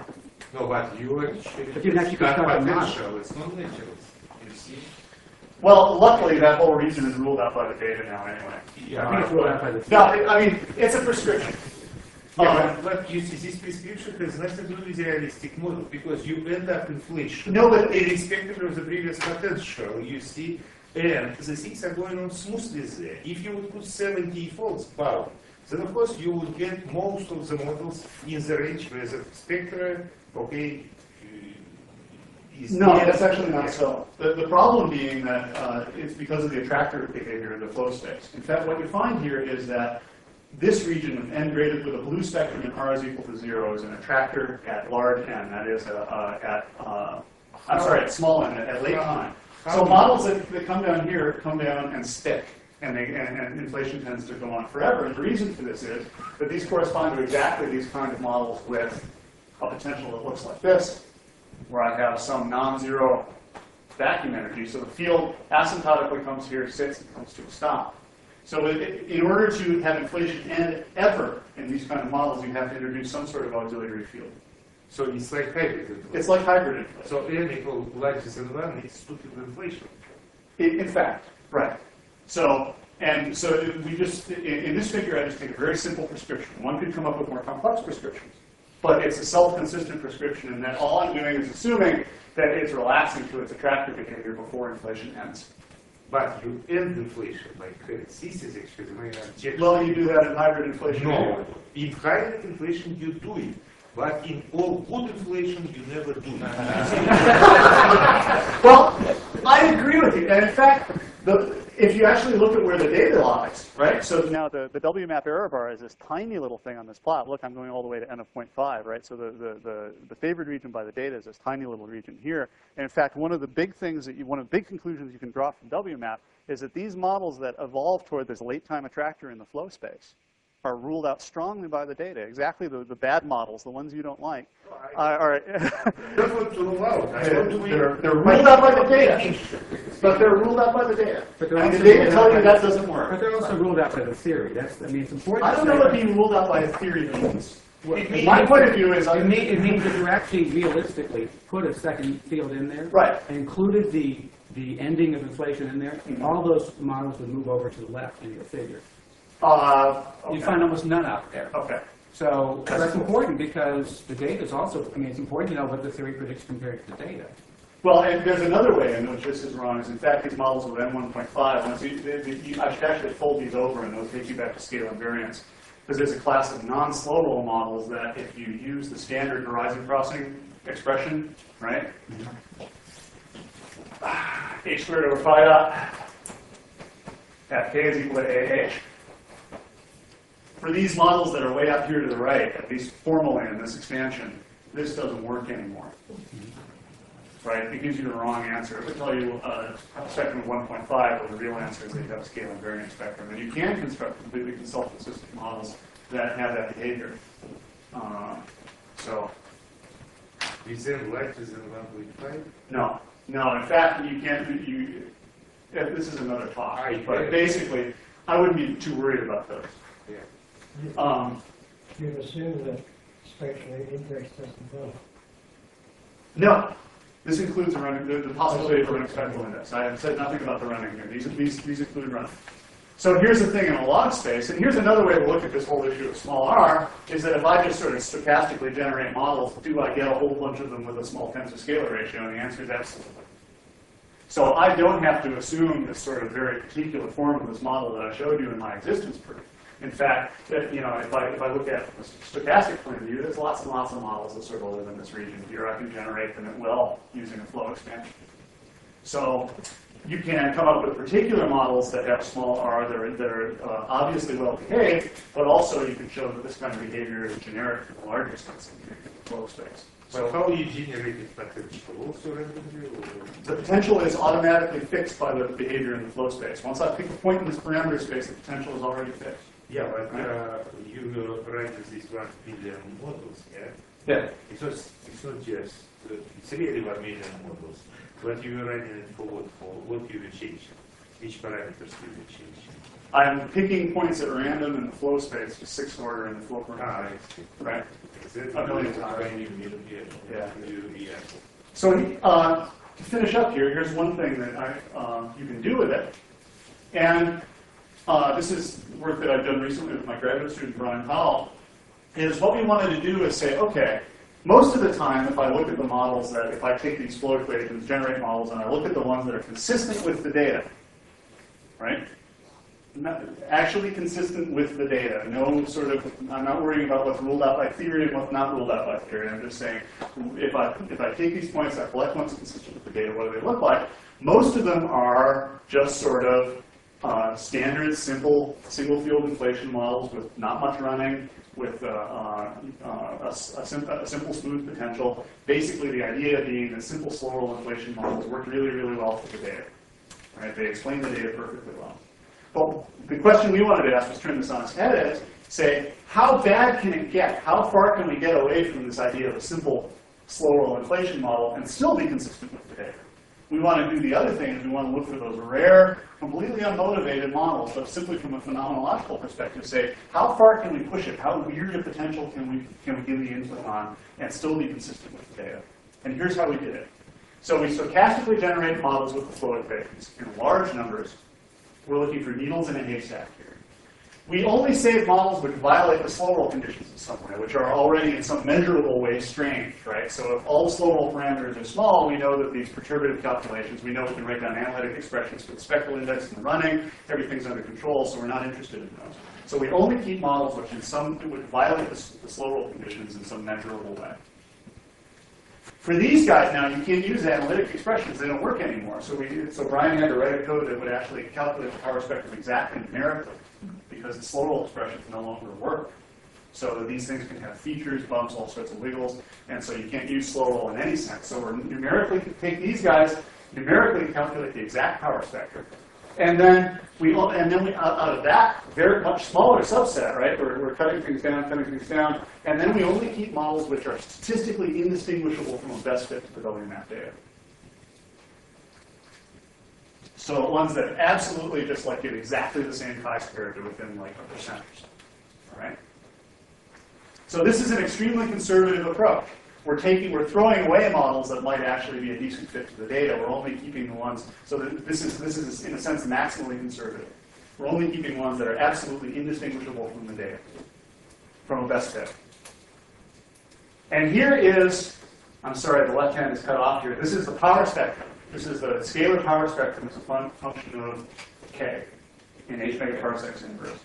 No, but you actually, But you can actually it's not construct a model. potential, it's not natural. You see? Well, luckily, that whole region is ruled out by the data now anyway. Yeah, I think it's ruled out by the. No, I mean, it's a prescription. Yeah, Um, but, but you see, this prescription has nothing to do with the realistic model because you end up inflation. No, but Irrespective of the previous potential, you see, and the things are going on smoothly there. If you would put seventy folds power, then of course you would get most of the models in the range where the spectra, okay, is No, there. that's actually not so. The, the problem being that uh, it's because of the attractor behavior of the flow space. In fact, what you find here is that this region of n graded with a blue spectrum and r is equal to zero is an attractor at large n, that is a, uh, at, uh, I'm sorry, at small n, at late time. So models that, that come down here come down and stick, and, they, and, and inflation tends to go on forever. And the reason for this is that these correspond to exactly these kind of models with a potential that looks like this, where I have some non-zero vacuum energy. So the field asymptotically comes here, sits, and comes to a stop. So it, it, in order to have inflation end ever in these kind of models, you have to introduce some sort of auxiliary field. So it's like hybrid inflation. It's like hybrid inflation. So n equal larger than one is stupid inflation. In, in fact, right. So, and so we just, in, in this figure, I just take a very simple prescription. One could come up with more complex prescriptions, but it's a self-consistent prescription in that all I'm doing is assuming that it's relaxing to its attractor behavior before inflation ends. But you end inflation, like uh, this is actually the main objection. Well, you do that in hybrid inflation. No, in hybrid inflation you do it, but in all good inflation you never do it. Well, I agree with you. And in fact, the, if you actually look at where the data lies, right? So now the, the W map error bar is this tiny little thing on this plot. Look, I'm going all the way to n of zero point five, right? So the, the, the, the favored region by the data is this tiny little region here. And in fact, one of the big things that you, one of the big conclusions you can draw from W map is that these models that evolve toward this late time attractor in the flow space are ruled out strongly by the data. Exactly the, the bad models, the ones you don't like, are, are That's what to rule out. I they're, don't do it. they're, they're ruled out by the data. But they're ruled out by the data. But they're And the also data ruled tell out you by- that doesn't But work. they're also ruled out by the theory. That's, I mean, it's important. I to don't say know what that. being ruled out by a theory means. It means- My point of view is, I It means, it means that you actually realistically put a second field in there. Right. And included the, the ending of inflation in there. Mhm. All those models would move over to the left in your figure. uh, You okay. find almost none out there. Okay. So that's important because the data is also, I mean, it's important to know what the theory predicts compared to the data. Well, and there's another way in which this is wrong. Is in fact these models with n one point five. Once you, they, they, you, I should actually fold these over, and they'll take you back to scale invariance. Because there's a class of non-slow roll models that, if you use the standard horizon crossing expression, right? H squared over phi dot at k is equal to A H. For these models that are way up here to the right, at least formally in this expansion, this doesn't work anymore. Right? It gives you the wrong answer. It would tell you uh, a spectrum of one point five, where the real answer is that you have a scale invariant spectrum. And you can construct completely self-consistent models that have that behavior. Uh, so, Is then larger than one point five? no. No, in fact, you can't, you, yeah, this is another talk. I But get it. basically, I wouldn't be too worried about those. Yeah. Um, You assume that spectral index doesn't go. No, this includes a running, the, the possibility of a running spectral index. I have said nothing about the running here. These, these, these include running. So here's the thing in a log space, and here's another way to look at this whole issue of small r, is that if I just sort of stochastically generate models, do I get a whole bunch of them with a small tensor scalar ratio? And the answer is absolutely. So I don't have to assume this sort of very particular form of this model that I showed you in my existence proof. In fact, that, you know, if I, if I look at a stochastic point of view, there's lots and lots of models that sort of live in this region here. I can generate them at will using a flow expansion. So you can come up with particular models that have small r that are, that are uh, obviously well behaved, but also you can show that this kind of behavior is generic for the larger space, flow space. So how you generate potential? Also randomly? Or? The potential is automatically fixed by the behavior in the flow space. Once I pick a point in this parameter space, the potential is already fixed. Yeah, but uh, you will write these one million models, yeah? Yeah. It's not, it's not just, uh, it's really one million models. But you will write it for what? For what you will change? Which parameters you will change? I'm picking points at random in the flow space, just sixth order in the flow Ah, parameter. I see. Right? a million times. Yeah. Yeah. Yeah. So uh, to finish up here, here's one thing that I, uh, you can do with it. And uh, this is work that I've done recently with my graduate student, Brian Powell, is what we wanted to do is say, okay, most of the time, if I look at the models that, if I take these flow equations, generate models, and I look at the ones that are consistent with the data, right? Not actually consistent with the data. No sort of, I'm not worrying about what's ruled out by theory and what's not ruled out by theory. I'm just saying, if I, if I take these points, I collect ones consistent with the data, what do they look like? Most of them are just sort of uh, standard, simple, single field inflation models with not much running, with uh, uh, uh, a, a, sim a simple smooth potential. Basically, the idea being that simple slow roll inflation models work really, really well for the data. Right? They explain the data perfectly well. Well, the question we wanted to ask was turn this on its head is, say, how bad can it get? How far can we get away from this idea of a simple slow roll inflation model and still be consistent with the data? We want to do the other thing is we want to look for those rare, completely unmotivated models, but simply from a phenomenological perspective, say, how far can we push it? How weird a potential can we, can we give the input on and still be consistent with the data? And here's how we did it. So we stochastically generate models with the flow equations in large numbers. We're looking for needles in a haystack here. We only save models which violate the slow roll conditions in some way, which are already in some measurable way strange, right? So if all the slow roll parameters are small, we know that these perturbative calculations, we know we can write down analytic expressions for the spectral index and the running, everything's under control, so we're not interested in those. So we only keep models which in some would violate the, the slow roll conditions in some measurable way. For these guys now, you can't use analytic expressions. They don't work anymore. So we, so Brian had to write a code that would actually calculate the power spectrum exactly numerically because the slow roll expressions no longer work. So these things can have features, bumps, all sorts of wiggles, and so you can't use slow roll in any sense. So we're numerically take these guys, numerically calculate the exact power spectrum. And then we, and then we, out of that very much smaller subset, right? We're, we're cutting things down, cutting things down, and then we only keep models which are statistically indistinguishable from a best fit to the W map data. So ones that absolutely just like give exactly the same chi-square to within like a percent or something, all right? So this is an extremely conservative approach. We're taking, we're throwing away models that might actually be a decent fit to the data. We're only keeping the ones, so that this is, this is in a sense maximally conservative. We're only keeping ones that are absolutely indistinguishable from the data, from a best fit. And here is, I'm sorry, the left hand is cut off here. This is the power spectrum. This is the scalar power spectrum as a fun function of k in h megaparsecs inverse.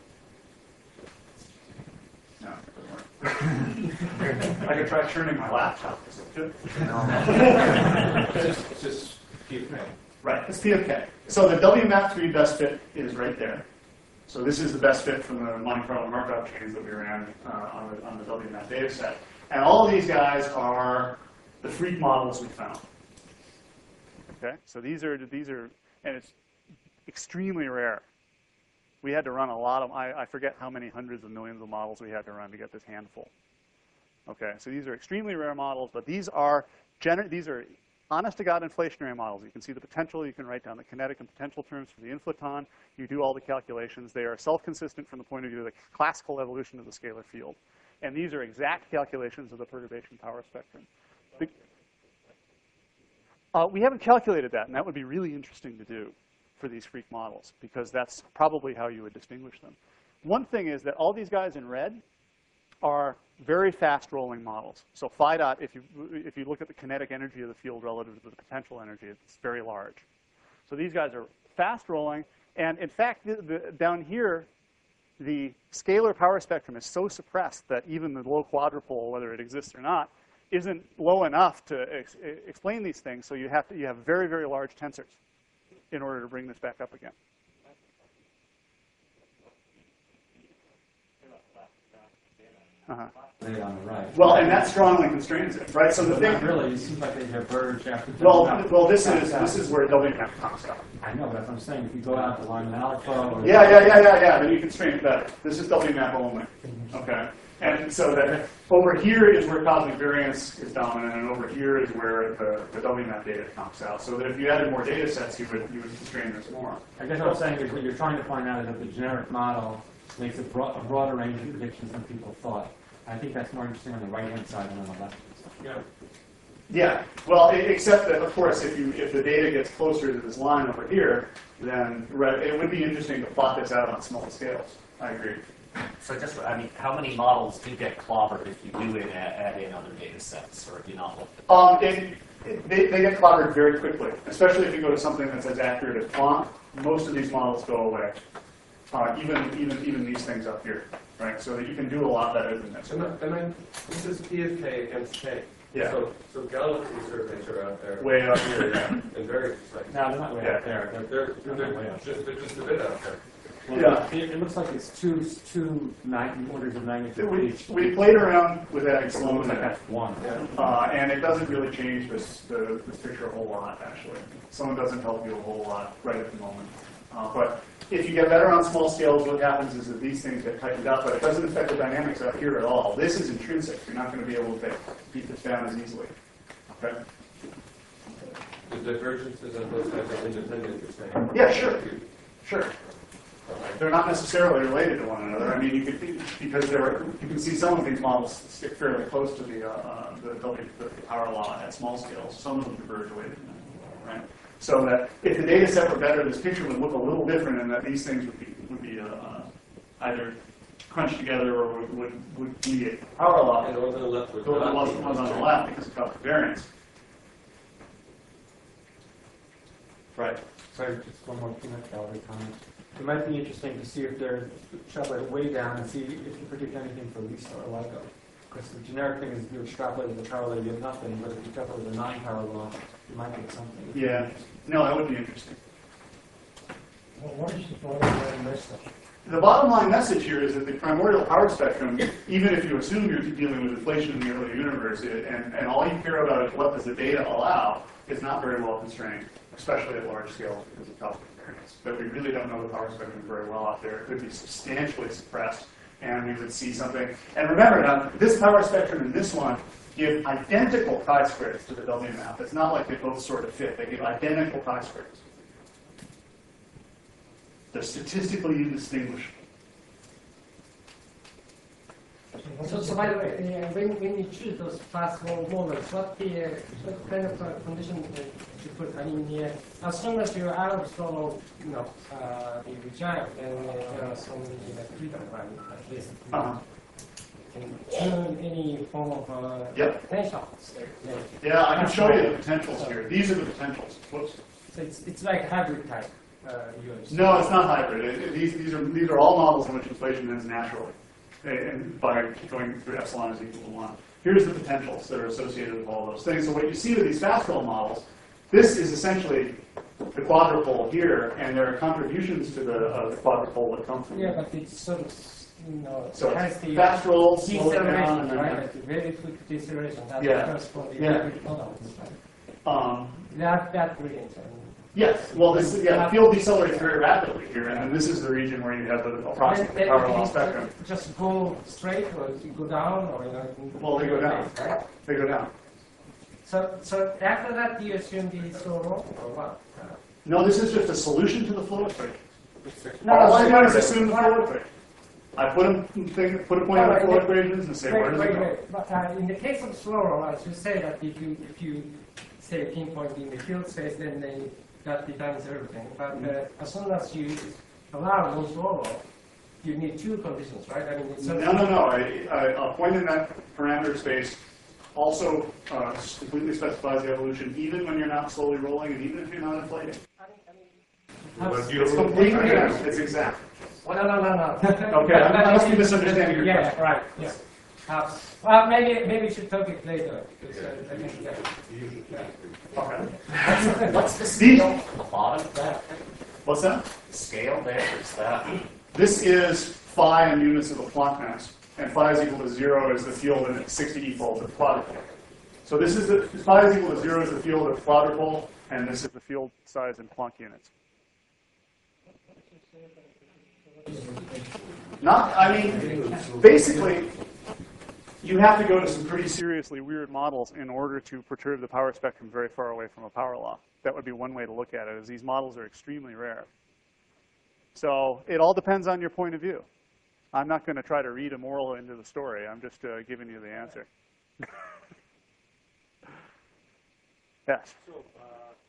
No, it doesn't work. I could try turning my laptop. Is it good? It's just, it's just P of K. Right, it's P of K. So the W map three best fit is right there. So this is the best fit from the Monte Carlo Markov chains that we ran uh, on, the, on the W map data set. And all of these guys are the freak models we found. Okay, so these are, these are, and it's extremely rare. We had to run a lot of, I, I forget how many hundreds of millions of models we had to run to get this handful. Okay, so these are extremely rare models, but these are, gener these are honest-to-God inflationary models. You can see the potential. You can write down the kinetic and potential terms for the inflaton. You do all the calculations. They are self-consistent from the point of view of the classical evolution of the scalar field. And these are exact calculations of the perturbation power spectrum. The, uh, we haven't calculated that, and that would be really interesting to do for these freak models, because that's probably how you would distinguish them. One thing is that all these guys in red are very fast rolling models. So phi dot, if you, if you look at the kinetic energy of the field relative to the potential energy, it's very large. So these guys are fast rolling. And in fact, the, the, down here, the scalar power spectrum is so suppressed that even the low quadrupole, whether it exists or not, isn't low enough to ex explain these things. So you have, to, you have very, very large tensors in order to bring this back up again. Uh-huh. On the right. Well, and that strongly constrains it, right? So the but thing, not really, it seems like they diverge after. well, well, this is this is where W map comes out. I know, but that's what I'm saying. If you go out to Lyman alpha, or Yeah, yeah, yeah, yeah, yeah. Then you constrain it better. This is W map only. Okay, and so that over here is where cosmic variance is dominant, and over here is where the, the W map data comes out. So that if you added more data sets, you would you would constrain this more. I guess what I'm saying is what you're trying to find out is that the generic model makes a, bro a broader range of predictions than people thought. I think that's more interesting on the right-hand side than on the left. Yeah. Yeah. Well, e- except that, of course, if you if the data gets closer to this line over here, then right, it would be interesting to plot this out on small scales. I agree. So just, I mean, how many models do get clobbered if you do it, add, add in other data sets, or if you not look at them? Um, it, it, they, they get clobbered very quickly, especially if you go to something that's as accurate as Plonk. Most of these models go away. Uh, even even even these things up here, right? So that you can do a lot better than this. And, I, and I, this is P of K against K. Yeah. So, so galaxy surveys are out there. Way up here, yeah. And very precise. No, they're not way Yeah. up there. They're, They're, they're they're, not way up. just, they're just a bit out there. Well, Yeah. It, it looks like it's two, two nine, orders of magnitude We, each. we played around with adding So it slope looks in like it, that's one. uh, and it doesn't really change this, the, this picture a whole lot, actually. Someone doesn't help you a whole lot right at the moment. Uh, but if you get better on small scales, what happens is that these things get tightened up, but it doesn't affect the dynamics out here at all. This is intrinsic. You're not going to be able to beat this down as easily. Okay? The divergences on both sides are independent, you're saying? Yeah, sure. Sure. They're not necessarily related to one another. I mean, you could, because they're, you can see some of these models stick fairly close to the, uh, the, the power law at small scales. Some of them diverge away from that, right? So that if the data set were better, this picture would look a little different, and that these things would be would be uh, uh, either crunched together or would would, would be power law. And the ones on the left would The not ones be. ones on the left because of cost variance. Right. Sorry, just one more peanut gallery comment. It might be interesting to see if they're extrapolate way down and see if you predict anything for Lisa or LIGO. Because the generic thing is you extrapolate the power law, you get nothing, but if you extrapolate the non-power law, you might get something. Yeah. No, that would be interesting. Well, what is the bottom line message? The bottom line message here is that the primordial power spectrum, even if you assume you're dealing with inflation in the early universe, it, and, and all you care about is what does the data allow, is not very well constrained, especially at large scales because of cosmic variance. But we really don't know the power spectrum very well out there. It could be substantially suppressed, and we would see something. And remember now, this power spectrum and this one give identical chi-squares to the W map. It's not like they both sort of fit. They give identical chi-squares. They're statistically indistinguishable. So, so by the way, uh, when, when you choose those fast small models, what the uh, what kind of uh, condition uh, you put? I mean, uh, as soon as you're out of solo, you know, uh, the regime, then uh, there are some uh, freedom, right? At least you Uh-huh. can tune any form of uh, Yep. potentials. Yeah. Yeah, I can show you the potentials here. These are the potentials. Whoops. So it's it's like hybrid type. Uh, units. No, it's not hybrid. It, it, these, these, are, these are all models in which inflation ends naturally, and by going through epsilon is equal to one. Here's the potentials that are associated with all those things. So what you see with these fast-fill models, this is essentially the quadrupole here, and there are contributions to the, uh, the quadrupole that come from Yeah, but it's sort of, you know, So it has it's the fast roll, slow it down, deceleration, and then- right? Like very quick deceleration. That's Yeah. corresponding Yeah. hybrid models, right? Um, That that brilliant. I mean, yes, well, this is, yeah, the field decelerates very rapidly here, and then this is the region where you have the approximate then- power then law you spectrum. Just go straight, or you go down, or you know. Well, they go down. Right? They go down. So, so after that, do you assume the slow roll, or what? Uh, No, this is just a solution to the flow equation. No, All I no, do is no, assume the no. flow equation. I put a thing, put a point on the flow equations and say, where Wait, does it wait, go? wait. But uh, in the case of slow roll, as you say that if you if you say pinpoint in the field space, then they, that determines everything. But uh, as soon as you allow no slow roll, you need two conditions, right? I mean, it's No, no, no. I, I, a point in that parameter space also uh, completely specifies the evolution, even when you're not slowly rolling and even if you're not inflating. But you It's roll- completely exact. It's exact. Well, no, no, no, no. Okay, I must be misunderstanding your Yeah, question. right. Yeah. Uh, well, maybe maybe we should talk it later. Because, uh, I think, yeah. Okay. What's the scale at the bottom of that? What's that? The scale there, is that? This is phi in units of the Planck mass, and phi is equal to zero is the field in its sixty e-fold of quadrupole. So this is the phi is equal to zero is the field of quadrupole, and this is the field size in Planck units. Not, I mean, basically, you have to go to some pretty seriously weird models in order to perturb the power spectrum very far away from a power law. That would be one way to look at it, is these models are extremely rare. So it all depends on your point of view. I'm not going to try to read a moral into the story. I'm just uh, giving you the answer. Yes? So, uh,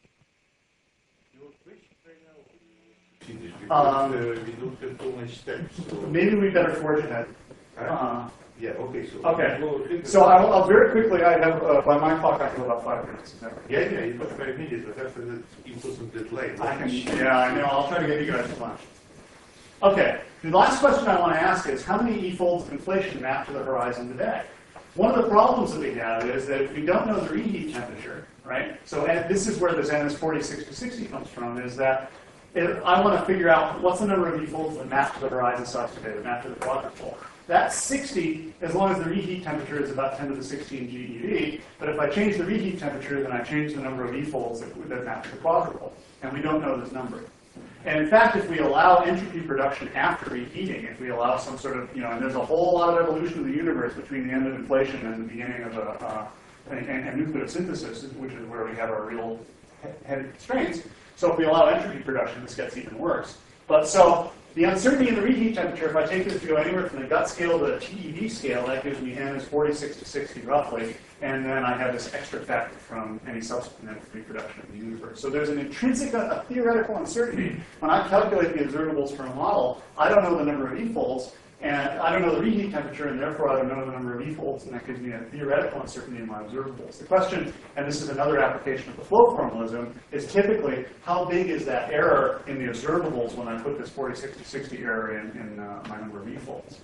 your question right now is because Um, uh, we don't have too much steps. So Maybe we better forge ahead. Uh, Uh, yeah, okay, so. Okay. Well, think so about- I'll, I'll very quickly, I have, uh, by my clock, I have about five minutes. Is that right? Yeah, yeah, it was five minutes, but after that, important deadline. I can, yeah, I know. I'll try to get you guys to lunch. Okay. The last question I want to ask is, how many E-folds of inflation map to the horizon today? One of the problems that we have is that if we don't know the reheat temperature, right? So and this is where this N S forty-six to sixty comes from, is that if I want to figure out what's the number of E-folds that map to the horizon size today, that map to the quadrupole. That's sixty, as long as the reheat temperature is about ten to the sixteen G E V. But if I change the reheat temperature, then I change the number of E-folds that, that map to the quadrupole. And we don't know this number. And in fact, if we allow entropy production after reheating, if we allow some sort of, you know, and there's a whole lot of evolution of the universe between the end of inflation and the beginning of a, uh, and, and nucleosynthesis, which is where we have our real heavy constraints. So if we allow entropy production, this gets even worse. But so the uncertainty in the reheat temperature, if I take this to go anywhere from the gut scale to the T E V scale, that gives me N is forty-six to sixty roughly. And then I have this extra factor from any subsequent entropy production of the universe. So there's an intrinsic, a theoretical uncertainty. When I calculate the observables for a model, I don't know the number of E-folds, and I don't know the reheat temperature, and therefore I don't know the number of E-folds, and that gives me a theoretical uncertainty in my observables. The question, and this is another application of the flow formalism, is typically how big is that error in the observables when I put this forty-six to sixty error in, in uh, my number of E-folds.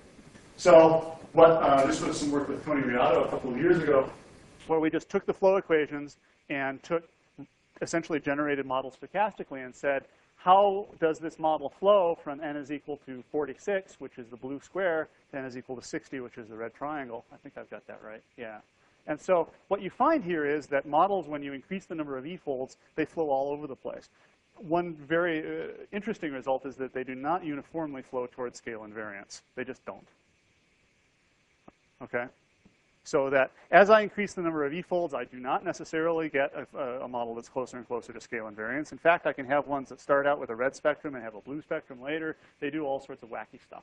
So what, uh, this was some work with Tony Riato a couple of years ago, where we just took the flow equations and took essentially generated models stochastically and said, how does this model flow from n is equal to forty-six, which is the blue square, to n is equal to sixty, which is the red triangle? I think I've got that right. Yeah. And so what you find here is that models, when you increase the number of E-folds, they flow all over the place. One very uh, interesting result is that they do not uniformly flow towards scale invariance. They just don't. Okay? So that as I increase the number of E-folds, I do not necessarily get a, a model that's closer and closer to scale invariance. In fact, I can have ones that start out with a red spectrum and have a blue spectrum later. They do all sorts of wacky stuff.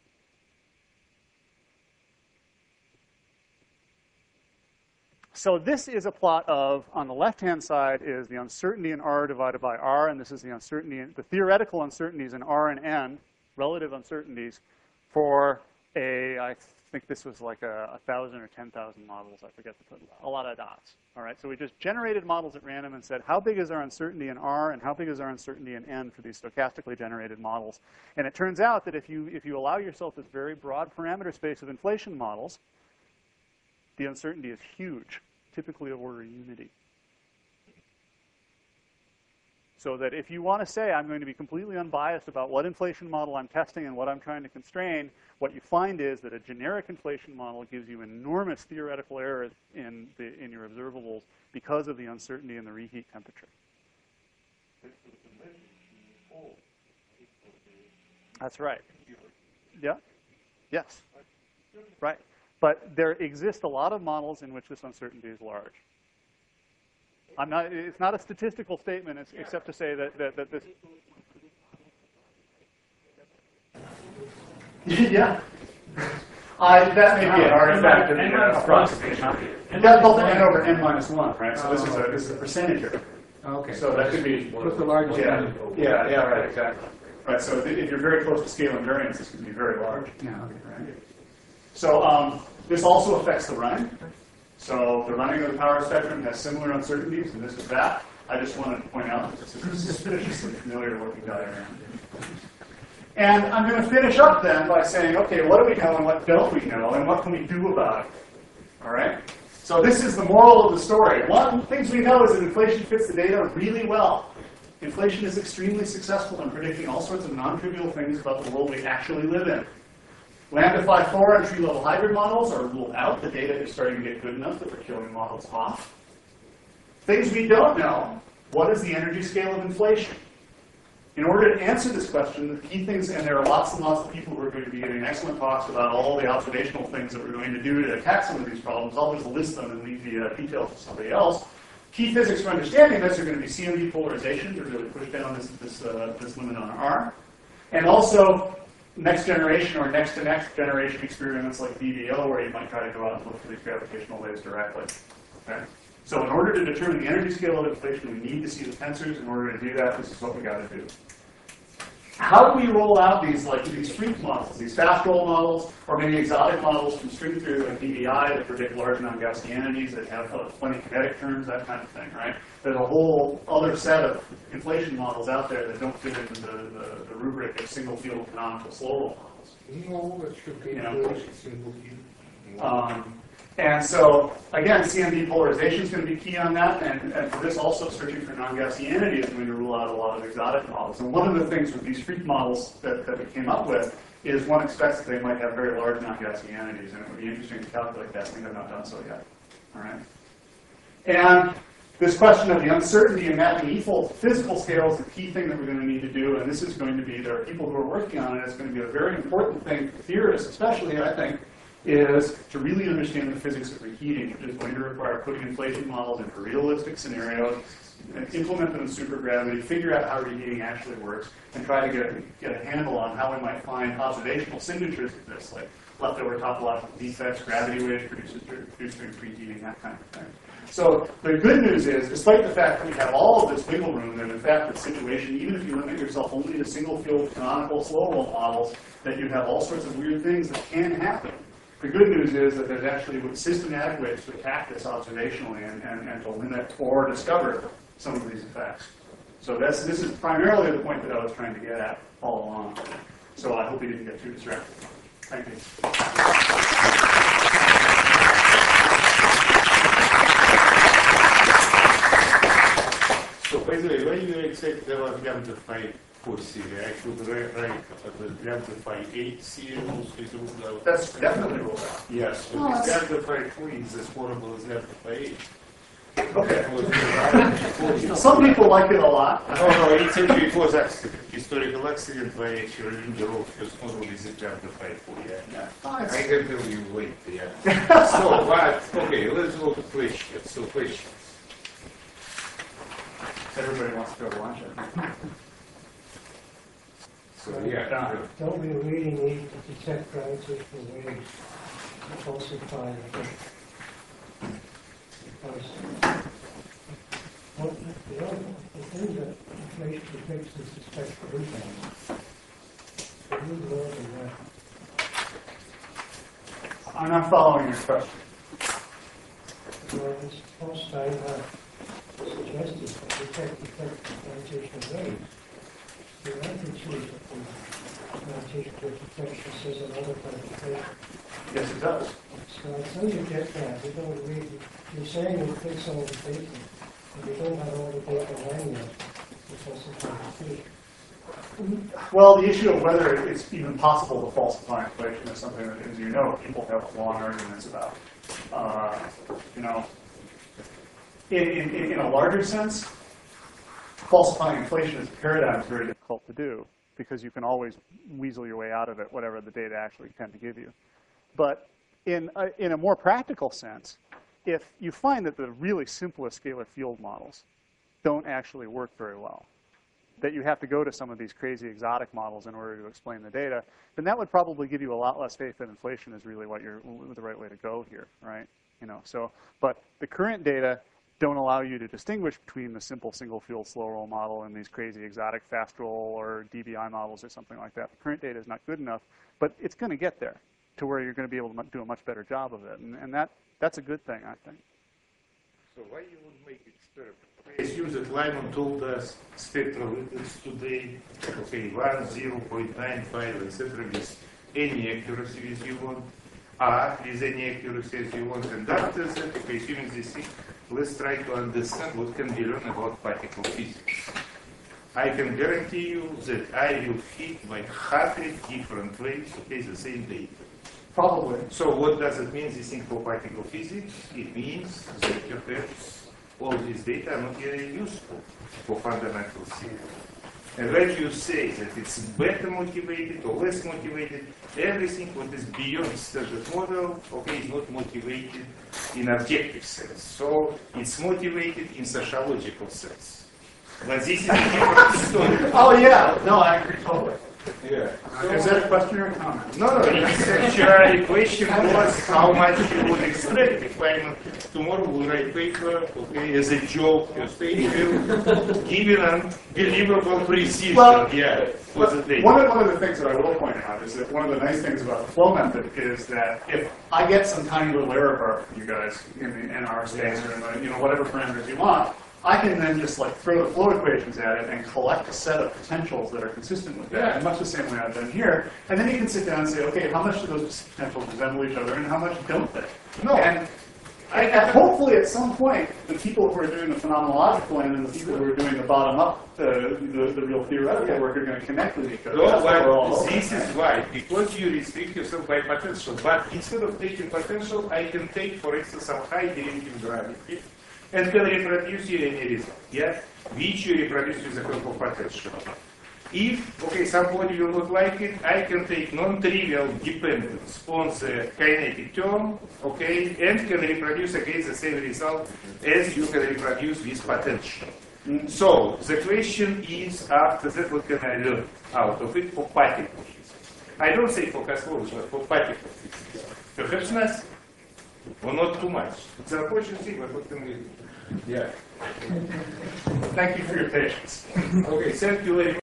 So this is a plot of, on the left-hand side is the uncertainty in R divided by R, and this is the uncertainty, in, the theoretical uncertainties in R and N, relative uncertainties, for a, I think this was like a, a thousand or ten thousand models. I forget to put a lot of dots. All right, so we just generated models at random and said, how big is our uncertainty in R and how big is our uncertainty in N for these stochastically generated models? And it turns out that if you, if you allow yourself this very broad parameter space of inflation models, the uncertainty is huge, typically of order unity. So that if you want to say, I'm going to be completely unbiased about what inflation model I'm testing and what I'm trying to constrain, what you find is that a generic inflation model gives you enormous theoretical errors in, the, in your observables because of the uncertainty in the reheat temperature. That's right. Yeah? Yes. Right. But there exist a lot of models in which this uncertainty is large. I'm not, it's not a statistical statement, it's, except to say that, that, that this... yeah. I, that may be an artifact of the uh, approximation. That's called n over n minus one, right? So this is a, this is a percentage error. Okay. So that could be... What's the largest? Yeah, yeah, yeah, right, exactly. Right, so if you're very close to scale invariance, this can be very large. Yeah, okay. Right? So um, this also affects the running. So the running of the power spectrum has similar uncertainties, and this is that. I just wanted to point out that this is a suspiciously familiar looking diagram. And I'm going to finish up then by saying, okay, what do we know and what don't we know, and what can we do about it? All right? So this is the moral of the story. One of the things we know is that inflation fits the data really well. Inflation is extremely successful in predicting all sorts of non-trivial things about the world we actually live in. Lambda phi four and tree-level hybrid models are ruled out. The data is starting to get good enough that we're killing models off. Things we don't know. What is the energy scale of inflation? In order to answer this question, the key things, and there are lots and lots of people who are going to be giving excellent talks about all the observational things that we're going to do to attack some of these problems. I'll just list them and leave the uh, details to somebody else. Key physics for understanding this are going to be C M D polarization to really push down this, this, uh, this limit on R. And also next generation or next to next generation experiments like D B O, where you might try to go out and look for these gravitational waves directly. Okay? So in order to determine the energy scale of inflation, we need to see the tensors. In order to do that, this is what we got to do. How do we roll out these like these freak models, these fast roll models, or maybe exotic models from string theory like D B I that predict large non-Gaussian entities that have uh, plenty of kinetic terms, that kind of thing, right? There's a whole other set of inflation models out there that don't fit into the, the, the rubric of single field canonical slow roll models. No, it should be You know? single field. Um, and so, again, C M D polarization is going to be key on that, and, and for this also, searching for non-Gaussian entities is going to rule out a lot of exotic models. And one of the things with these freak models that, that we came up with is one expects that they might have very large non-Gaussian entities, and it would be interesting to calculate that. I think I've not done so yet. All right. And this question of the uncertainty in mapping E-fold to physical scale is the key thing that we're going to need to do, and this is going to be, there are people who are working on it, it's going to be a very important thing for theorists, especially, I think, is to really understand the physics of reheating, which is going to require putting inflation models into realistic scenarios, and implement them in supergravity, figure out how reheating actually works, and try to get, get a handle on how we might find observational signatures of this, like leftover topological defects, gravity waves produced produced during preheating, that kind of thing. So the good news is, despite the fact that we have all of this wiggle room, that in fact the situation, even if you limit yourself only to single field canonical slow roll models, that you have all sorts of weird things that can happen. The good news is that there's actually systematic ways to attack this observationally and, and, and to limit or discover some of these effects. So that's, this is primarily the point that I was trying to get at all along. So I hope you didn't get too distracted. Thank you. So by the way, when you expect the lambda phi four series, I could write the lambda phi eight series, it would have. That's definitely ruled out. Yes, so Oh, this lambda phi four is as horrible as lambda phi eight. Okay. Some people like it a lot. No, no, it's actually, it was accident. Historical accident by actually in the road first model is a lambda phi four, yeah. Yeah. I can tell you wait, yeah. So, but, okay, let's go to questions. So, questions. Everybody wants to go to lunch. So, yeah. Don't we really need to detect gravitational waves to falsify the because what the, other, the thing that inflation detects is the spectral impact. So we need more than that. I'm not following your question. Well, this Holstein uh, suggested that detect effect of gravitational waves. The magnitude of the gravitational detection says another quantification. Yes, it does. So until you get that, you don't really, you're saying it fits all the data, but you don't have all the data lying yet. Because it's not Well, the issue of whether it's even possible to falsify inflation is something that, as you know, people have long arguments about. Uh, you know, in, in, in a larger sense, falsifying inflation as a paradigm is very difficult to do because you can always weasel your way out of it, whatever the data actually tend to give you. But in a, in a more practical sense, if you find that the really simplest scalar field models don't actually work very well, that you have to go to some of these crazy exotic models in order to explain the data, then that would probably give you a lot less faith that inflation is really what you're the right way to go here, right? You know, so, but the current data don't allow you to distinguish between the simple single field slow roll model and these crazy exotic fast roll or D B I models or something like that. The current data is not good enough, but it's going to get there to where you're going to be able to do a much better job of it, and, and that that's a good thing, I think. So why you would make experiment? I assume that Lyman told us spectral index today, okay, one, zero point nine five, et cetera, with any accuracy as you want, R with any accuracy as you want, and after that, okay, assuming this thing, let's try to understand what can be learned about particle physics. I can guarantee you that I will fit like half different ways, okay, the same data. Probably. So what does it mean, this thing for particle physics? It means that perhaps all these data are not very useful for fundamental theory. And when you say that it's better motivated or less motivated, everything what is beyond standard model, okay, is not motivated in objective sense. So it's motivated in sociological sense. But this is a different story. Oh yeah, no, I agree totally. Yeah. Is that a question or a comment? No, no, it's actually question was how much you would extract if I'm tomorrow will write paper, okay, as a joke, you say, will give an unbelievable precision, Well, yeah, for the data. One of, one of the things that I will point out is that one of the nice things about the flow method is that if I get some tiny little error bar from you guys in the in our space or in the, you know, whatever parameters you want, I can then just like throw the flow equations at it and collect a set of potentials that are consistent with that, in much the same way I've done here. And then you can sit down and say, okay, how much do those potentials resemble each other and how much don't they? No. And I, and hopefully at some point, the people who are doing the phenomenological end and the people who are doing the bottom-up, uh, the, the real theoretical work are going to connect with each other. No, That's what we're all but hoping. this is why, because you restrict yourself by potential. But instead of taking potential, I can take, for instance, some high derivative gravity and can reproduce you any result, yeah? Which you reproduce with the help of potential. If, okay, somebody will not like it, I can take non-trivial dependence on the kinetic term, okay, and can reproduce again the same result as you can reproduce with potential. Mm. So, the question is, after that, what can I learn out of it for particle physics? I don't say for cosmology, but for particle physics. Perhaps not, or not too much. It's an unfortunate thing, but what can we do? Yeah. Thank you for your patience. Okay, thank you very much.